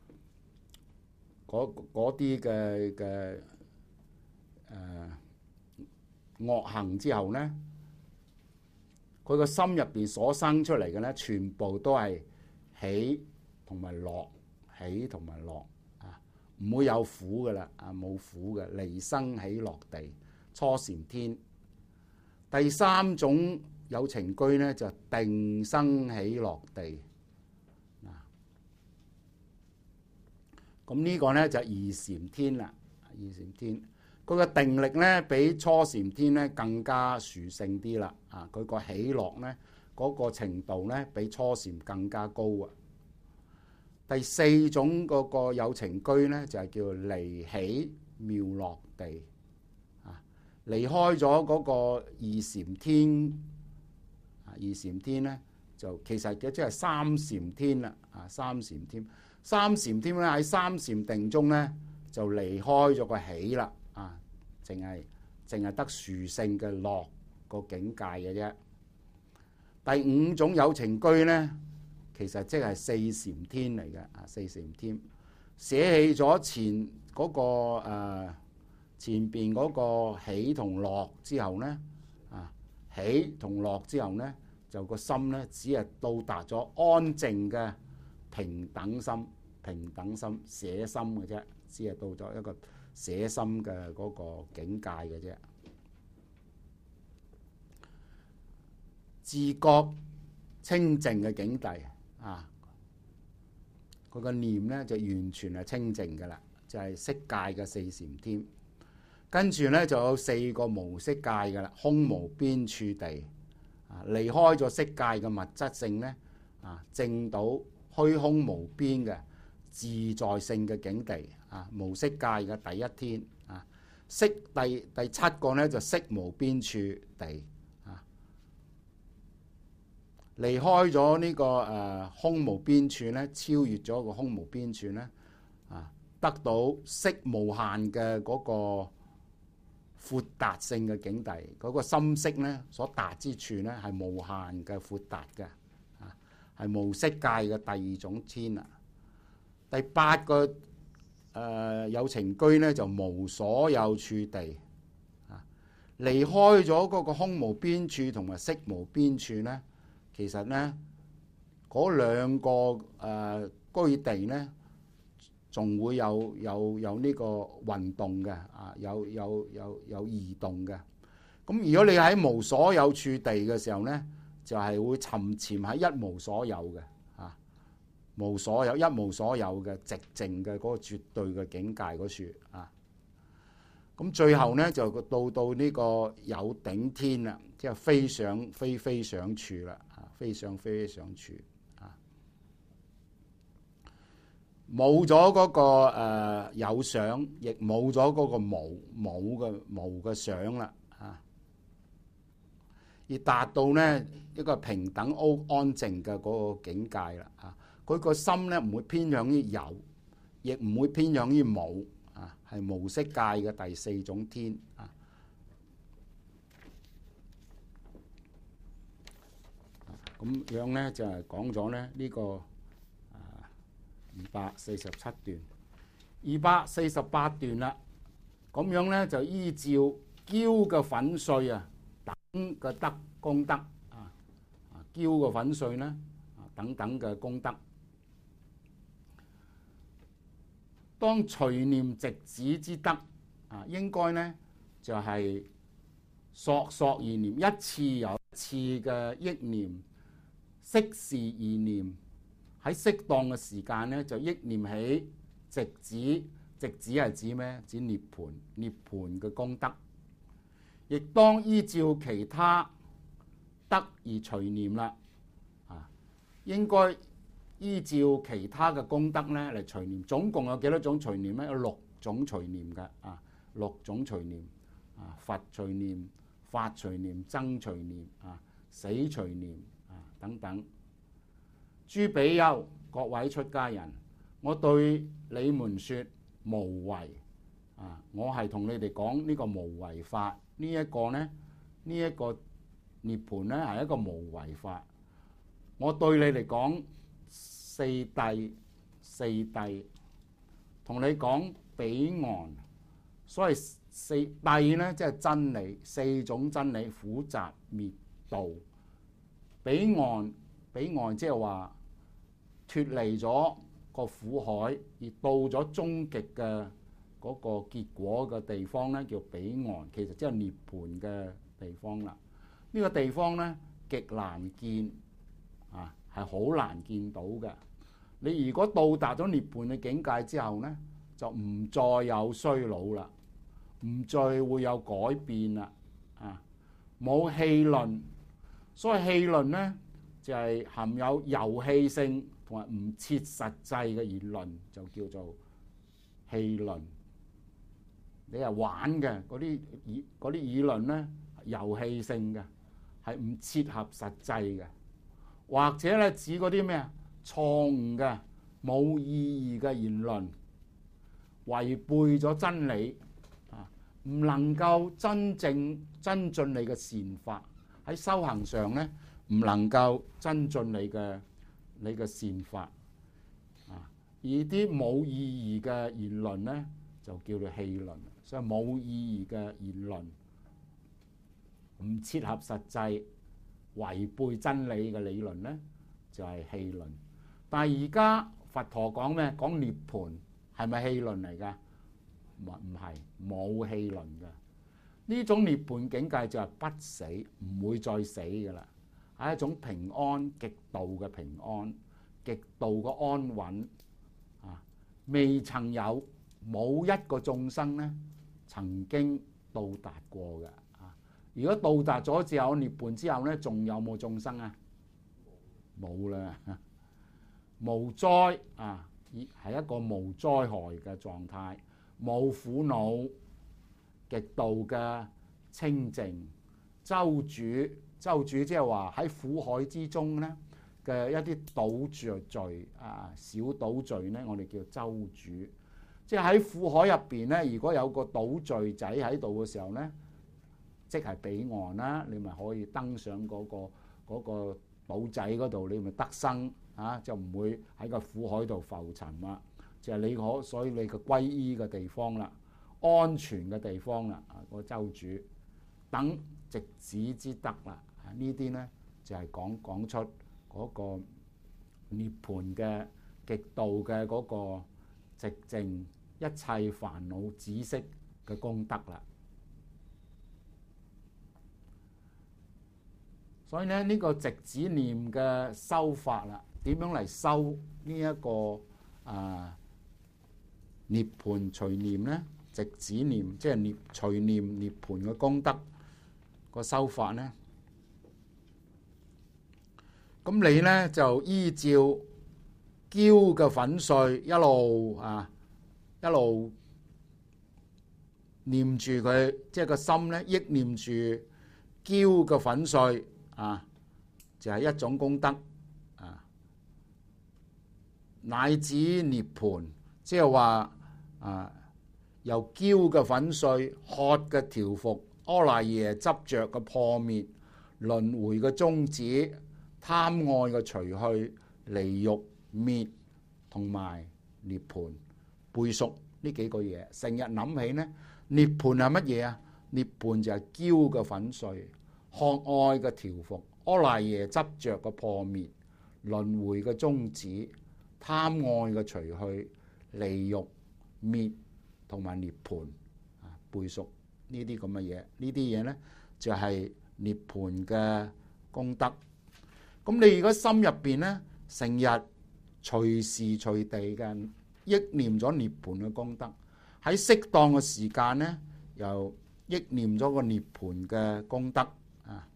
嗰啲嘅嘅誒惡行之後咧，佢個心入邊所生出嚟嘅咧，全部都係喜同埋樂，喜同埋樂。唔會有苦噶啦，啊冇苦嘅離生喜樂地初禪天。第三種有情居咧就定生喜樂地。咁呢個咧就二禪天啦，二禪天佢個定力咧比初禪天咧更加殊勝啲啦，啊佢個喜樂咧嗰個程度咧比初禪更加高啊。第四種嗰個有情居咧就係叫離喜妙樂地啊，離開咗嗰個二禪天啊，二禪天咧就其實嘅即係三禪天啦啊，三禪天，三禪天咧喺三禪定中咧就離開咗個喜啦啊，淨係淨係得殊勝嘅樂個境界嘅啫。第五種有情居咧，其實即係四禪天嚟嘅啊，四禪天捨棄咗前嗰、那個、呃、前邊嗰個喜同樂之後咧啊，喜同樂之後咧就個心咧只係到達咗安靜嘅平等心，平等心捨心嘅啫，只係到咗一個捨心嘅嗰個境界嘅啫。自覺清淨嘅境地。啊！佢個念咧就完全係清淨嘅啦，就係、是、色界嘅四禪天。跟住咧就有四個無色界嘅啦，空無邊處地啊，離開咗色界嘅物質性咧啊，證到虛空無邊嘅自在性嘅境地啊，無色界嘅第一天啊，色第第七個咧就色無邊處地。離開咗呢、這個誒、呃、空無邊處咧，超越咗個空無邊處咧，啊，得到色無限嘅嗰個闊達性嘅境地，嗰、那個心識咧所達之處咧係無限嘅闊達嘅，啊，係無色界嘅第二種天啊。第八個誒、呃、有情居咧就無所有處地，啊，離開咗嗰個空無邊處同埋色無邊處咧。其實咧，嗰兩個誒、呃、居地咧，仲會有有有呢個運動嘅啊，有有有有移動嘅。咁如果你喺無所有處地嘅時候咧，就係、是、會沉潛喺一無所有嘅啊，無所有一無所有嘅寂靜嘅嗰個絕對嘅境界嗰處啊。咁最後咧就到到呢個有頂天啦，即係非想非非想處啦。非想非非想處啊，冇咗嗰個、呃、有想，亦冇咗嗰個無冇嘅無嘅想啦啊，而達到咧一個平等安安靜嘅嗰個境界啦啊，佢個心咧唔會偏向於有，亦唔會偏向於冇啊，係無色界嘅第四種天啊。咁樣咧就係講咗咧呢個啊二百四十七段，二百四十八段啦。咁樣咧就依照憍嘅粉碎啊， 嘅德功德啊，澆嘅粉碎咧啊等等嘅功德。當隨念直指之德啊，應該咧就係、是、索索而念，一次又一次嘅憶念，適時而念，喺適當嘅時間咧就憶念起直指。直指係指咩？指涅槃，涅槃嘅功德。亦當依照其他德而隨念啦，啊，應該依照其他嘅功德咧嚟隨念。總共有幾多種隨念咧？有六種隨念嘅啊，六種隨念啊，佛隨念、法隨念、僧隨念啊、死隨念啊等等。諸比丘，各位出家人，我對你們說無為啊！我係同你哋講呢個無為法，呢、這、一個呢，呢、這、一個涅槃呢係一個無為法。我對你嚟講四諦，四諦同你講彼岸，所謂四諦呢，即係真理，四種真理：苦集滅道。彼岸，彼岸即係話脫離咗個苦海，而到咗終極嘅嗰個結果嘅地方咧，叫彼岸，其實即係涅槃嘅地方啦。呢、這個地方咧極難見啊，係好難見到嘅。你如果到達咗涅槃嘅境界之後咧，就唔再有衰老啦，唔再會有改變啦，啊，冇戲論。所謂戲論咧，就係、是、含有遊戲性同埋唔切實際嘅言論，就叫做戲論。你係玩嘅嗰啲議嗰啲議論咧，遊戲性嘅，係唔切合實際嘅，或者咧指嗰啲咩啊錯誤嘅冇意義嘅言論，違背咗真理啊，唔能夠真正增進你嘅善法。喺修行上咧，唔能夠增進你嘅你嘅善法啊。而啲冇意義嘅言論咧，就叫做戲論。所以冇意義嘅言論，唔切合實際、違背真理嘅理論咧，就係戲論。但係而家佛陀講咩？講涅槃係咪戲論嚟㗎？唔唔係，冇戲論嘅。呢種涅槃境界就係不死，唔會再死㗎啦，係一種平安、極度嘅平安、極度嘅安穩啊！未曾有冇一個眾生咧曾經到達過嘅啊！如果到達咗之後涅槃之後咧，仲有冇眾生啊？冇啦，無災啊，係一個無災害嘅狀態，冇苦惱。極度嘅清淨，舟主，舟主即係話喺苦海之中咧嘅一啲島嶼聚啊，小島嶼咧，我哋叫舟主。即係喺苦海入邊咧，如果有個島嶼仔喺度嘅時候咧，即係彼岸啦，你咪可以登上嗰個嗰個島仔嗰度，你咪得生啊，就唔會喺個苦海度浮沉啦。就係你可，所以你個皈依嘅地方啦。安全嘅地方啦，啊，個舟主等直指之德啦，啊，呢啲咧就係講講出嗰個涅槃嘅極度嘅嗰個寂靜，一切煩惱止息嘅功德啦。所以咧，呢個直指念嘅修法啦，點樣嚟修呢一個啊涅槃隨念咧？直指念即係念隨念涅槃嘅功德個修法咧，咁你咧就依照澆嘅粉碎一路啊一路念住佢，即係個心咧憶念住澆嘅粉碎啊，就係一種功德啊，乃至涅槃，即係話啊。由澆嘅粉碎、渴嘅調伏、阿賴耶執着嘅破滅、輪迴嘅終止、貪愛嘅除去、離欲滅同埋涅槃，背熟呢幾個嘢，成日諗起呢，涅槃係乜嘢啊？涅槃就係澆嘅粉碎、 渴愛嘅調伏，阿賴耶執着嘅破滅，輪迴嘅終止，貪愛嘅除去，離欲滅同埋涅槃啊，背熟呢啲咁嘅嘢，呢啲嘢呢，就係涅槃嘅功德。咁你如果心入邊呢，成日隨時隨地嘅憶念咗涅槃嘅功德，喺適當嘅時間呢，又憶念咗個涅槃嘅功德啊，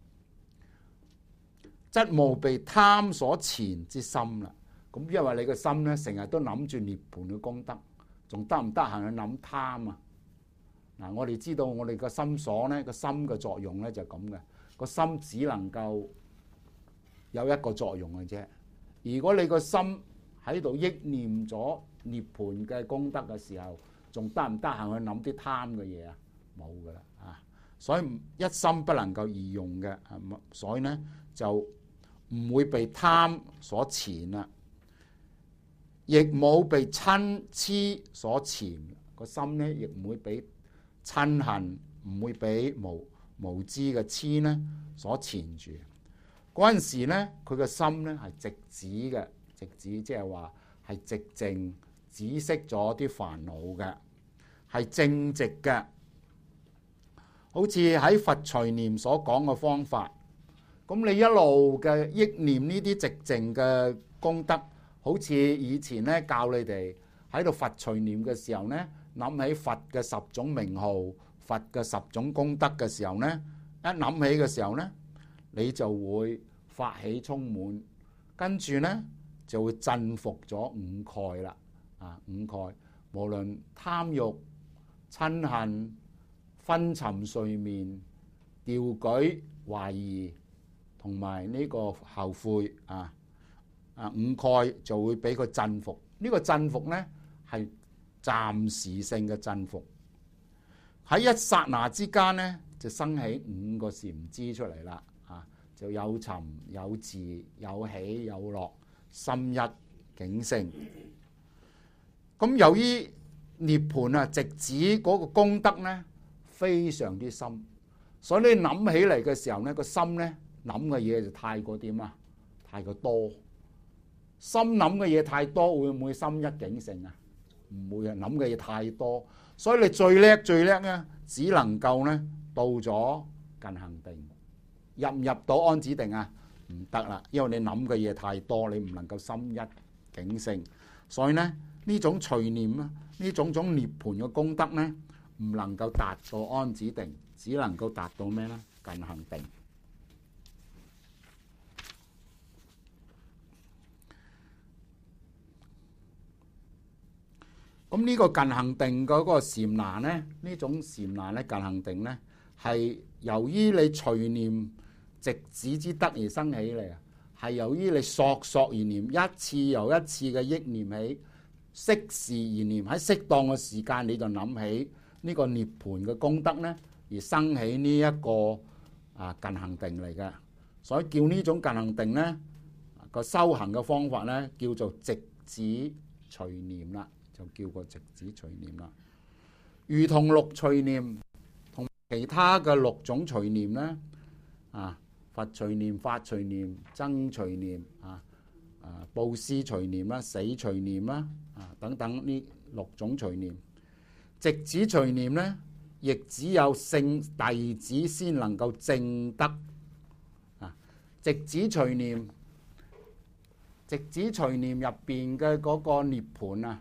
則無被貪所纏之心啦。咁因為你個心呢，成日都諗住涅槃嘅功德，仲得唔得閒去諗貪啊？嗱，我哋知道我哋個心所呢，個心嘅作用呢就係咁嘅，個心只能夠有一個作用嘅啫。如果你個心喺度憶念咗涅槃嘅功德嘅時候，仲得唔得閒去諗啲貪嘅嘢啊？冇噶啦啊！所以一心不能夠二用嘅，所以呢就唔會被貪所纏啦，亦冇被嗔痴所纏。個心呢亦唔會俾嗔恨，唔會俾無無知嘅痴呢所纏住。嗰陣時呢，佢個心呢係直止嘅，直止即係話係直靜，止息咗啲煩惱嘅，係正直嘅。好似喺佛隨念所講嘅方法，咁你一路嘅憶念呢啲直靜嘅功德，好似以前呢教你哋喺度佛隨念嘅時候呢，諗起佛嘅十種名號、佛嘅十種功德嘅時候呢，一諗起嘅時候呢，你就會發起充滿，跟住呢就會鎮伏咗五蓋啦。啊，五蓋無論貪欲、嗔恨、昏沉睡眠、掉舉、懷疑同埋呢個後悔啊，啊五蓋就會俾佢鎮伏。呢、這個鎮伏呢係暫時性嘅鎮伏，喺一剎那之間呢，就生起五個禪支出嚟啦。啊，就有尋有伺有喜有樂，心一境性。咁由於涅槃啊直指嗰個功德呢非常之深，所以你諗起嚟嘅時候呢，個心呢諗嘅嘢就太過點啊？太過多，心諗嘅嘢太多，會唔會心一境性啊？唔會啊，諗嘅嘢太多，所以你最叻最叻呢，只能夠呢到咗近行定，入唔入到安止定啊？唔得啦，因為你諗嘅嘢太多，你唔能夠心一境性，所以呢呢種隨念啊，呢種種涅槃嘅功德呢，唔能夠達到安止定，只能夠達到咩呢？近行定。咁呢個近行定嗰個禪那呢，呢種禪那呢，近行定呢，係由於你隨念直指之德而生起嚟啊，係由於你索索而念，一次又一次嘅憶念起，適時而念，喺適當嘅時間你就諗起呢個涅槃嘅功德呢，而生起呢一個啊近行定嚟嘅，所以叫呢種近行定呢個修行嘅方法呢，叫做直指隨念啦，就叫個直指隨念啦。如同六隨念同其他嘅六種隨念呢，啊佛隨念、法隨念、僧隨念啊。啊，布施隨念啦、死隨念啦、啊等等呢六種隨念，直指隨念呢，亦只有聖弟子先能夠證得啊。直指隨念，直指隨念入邊嘅嗰個涅槃啊，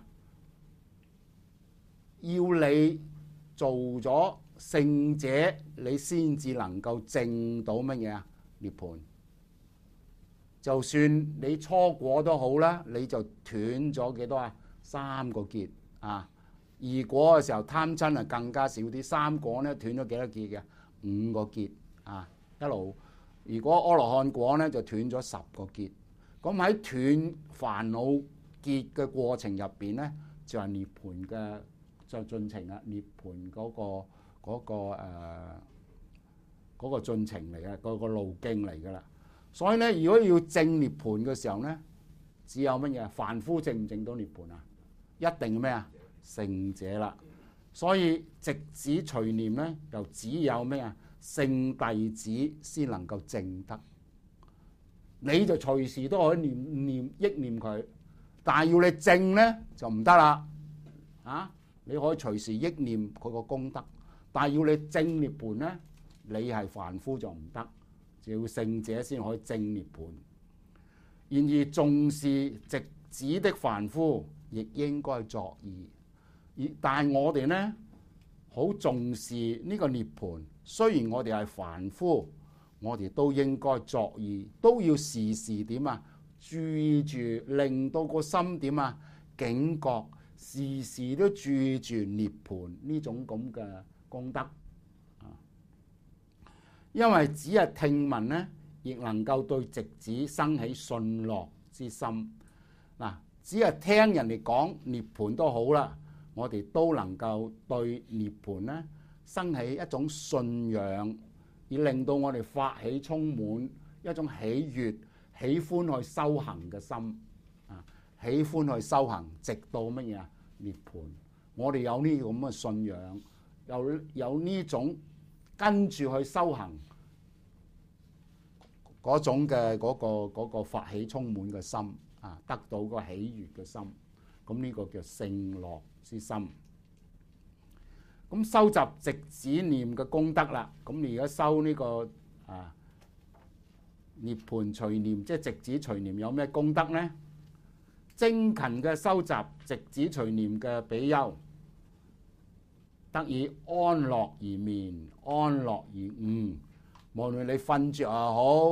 要你做咗聖者，你先至能夠證到乜嘢啊？涅槃。就算你初果都好啦，你就斷咗幾多啊？三個結啊！二果嘅時候貪嗔啊更加少啲，三果呢斷咗幾多結嘅？五個結啊！一路如果阿羅漢果呢就斷咗十個結。咁喺斷煩惱結嘅過程入邊呢，就係涅槃嘅就進程啊！涅槃嗰個嗰個誒嗰個進程嚟嘅，嗰個路徑嚟噶啦。所以咧，如果要證涅槃嘅時候咧，只有乜嘢？凡夫證唔證到涅槃啊？一定咩啊？聖者啦。所以直指隨念咧，又只有咩啊？ 聖弟子先能夠證得。你就隨時都可以念念憶念佢，但係要你證咧就唔得啦。啊，你可以隨時憶念佢個功德，但係要你證涅槃咧，你係凡夫就唔得，就要聖者先可以證涅槃。然而重視直指的凡夫，亦應該作意。而但係我哋咧好重視呢個涅槃，雖然我哋係凡夫，我哋都應該作意，都要時時點啊，注意住，令到個心點啊警覺，時時都注意住涅槃呢種咁嘅功德。因為只係聽聞咧，亦能夠對直指生起信樂之心。嗱，只係聽人哋講涅槃都好啦，我哋都能夠對涅槃咧生起一種信仰，而令到我哋發起充滿一種喜悅、喜歡去修行嘅心啊！喜歡去修行，直到乜嘢啊？涅槃。我哋有呢咁嘅信仰，有有呢種跟住去修行嗰種嘅嗰個嗰個發起充滿嘅心啊，得到個喜悅嘅心，咁呢個叫聖樂之心。咁收集直指念嘅功德啦，咁你而家修呢個啊涅槃隨念，即係直指隨念有咩功德呢？精勤嘅收集直指隨念嘅比丘，得以安樂而眠，安樂而悟。無論你瞓着又好，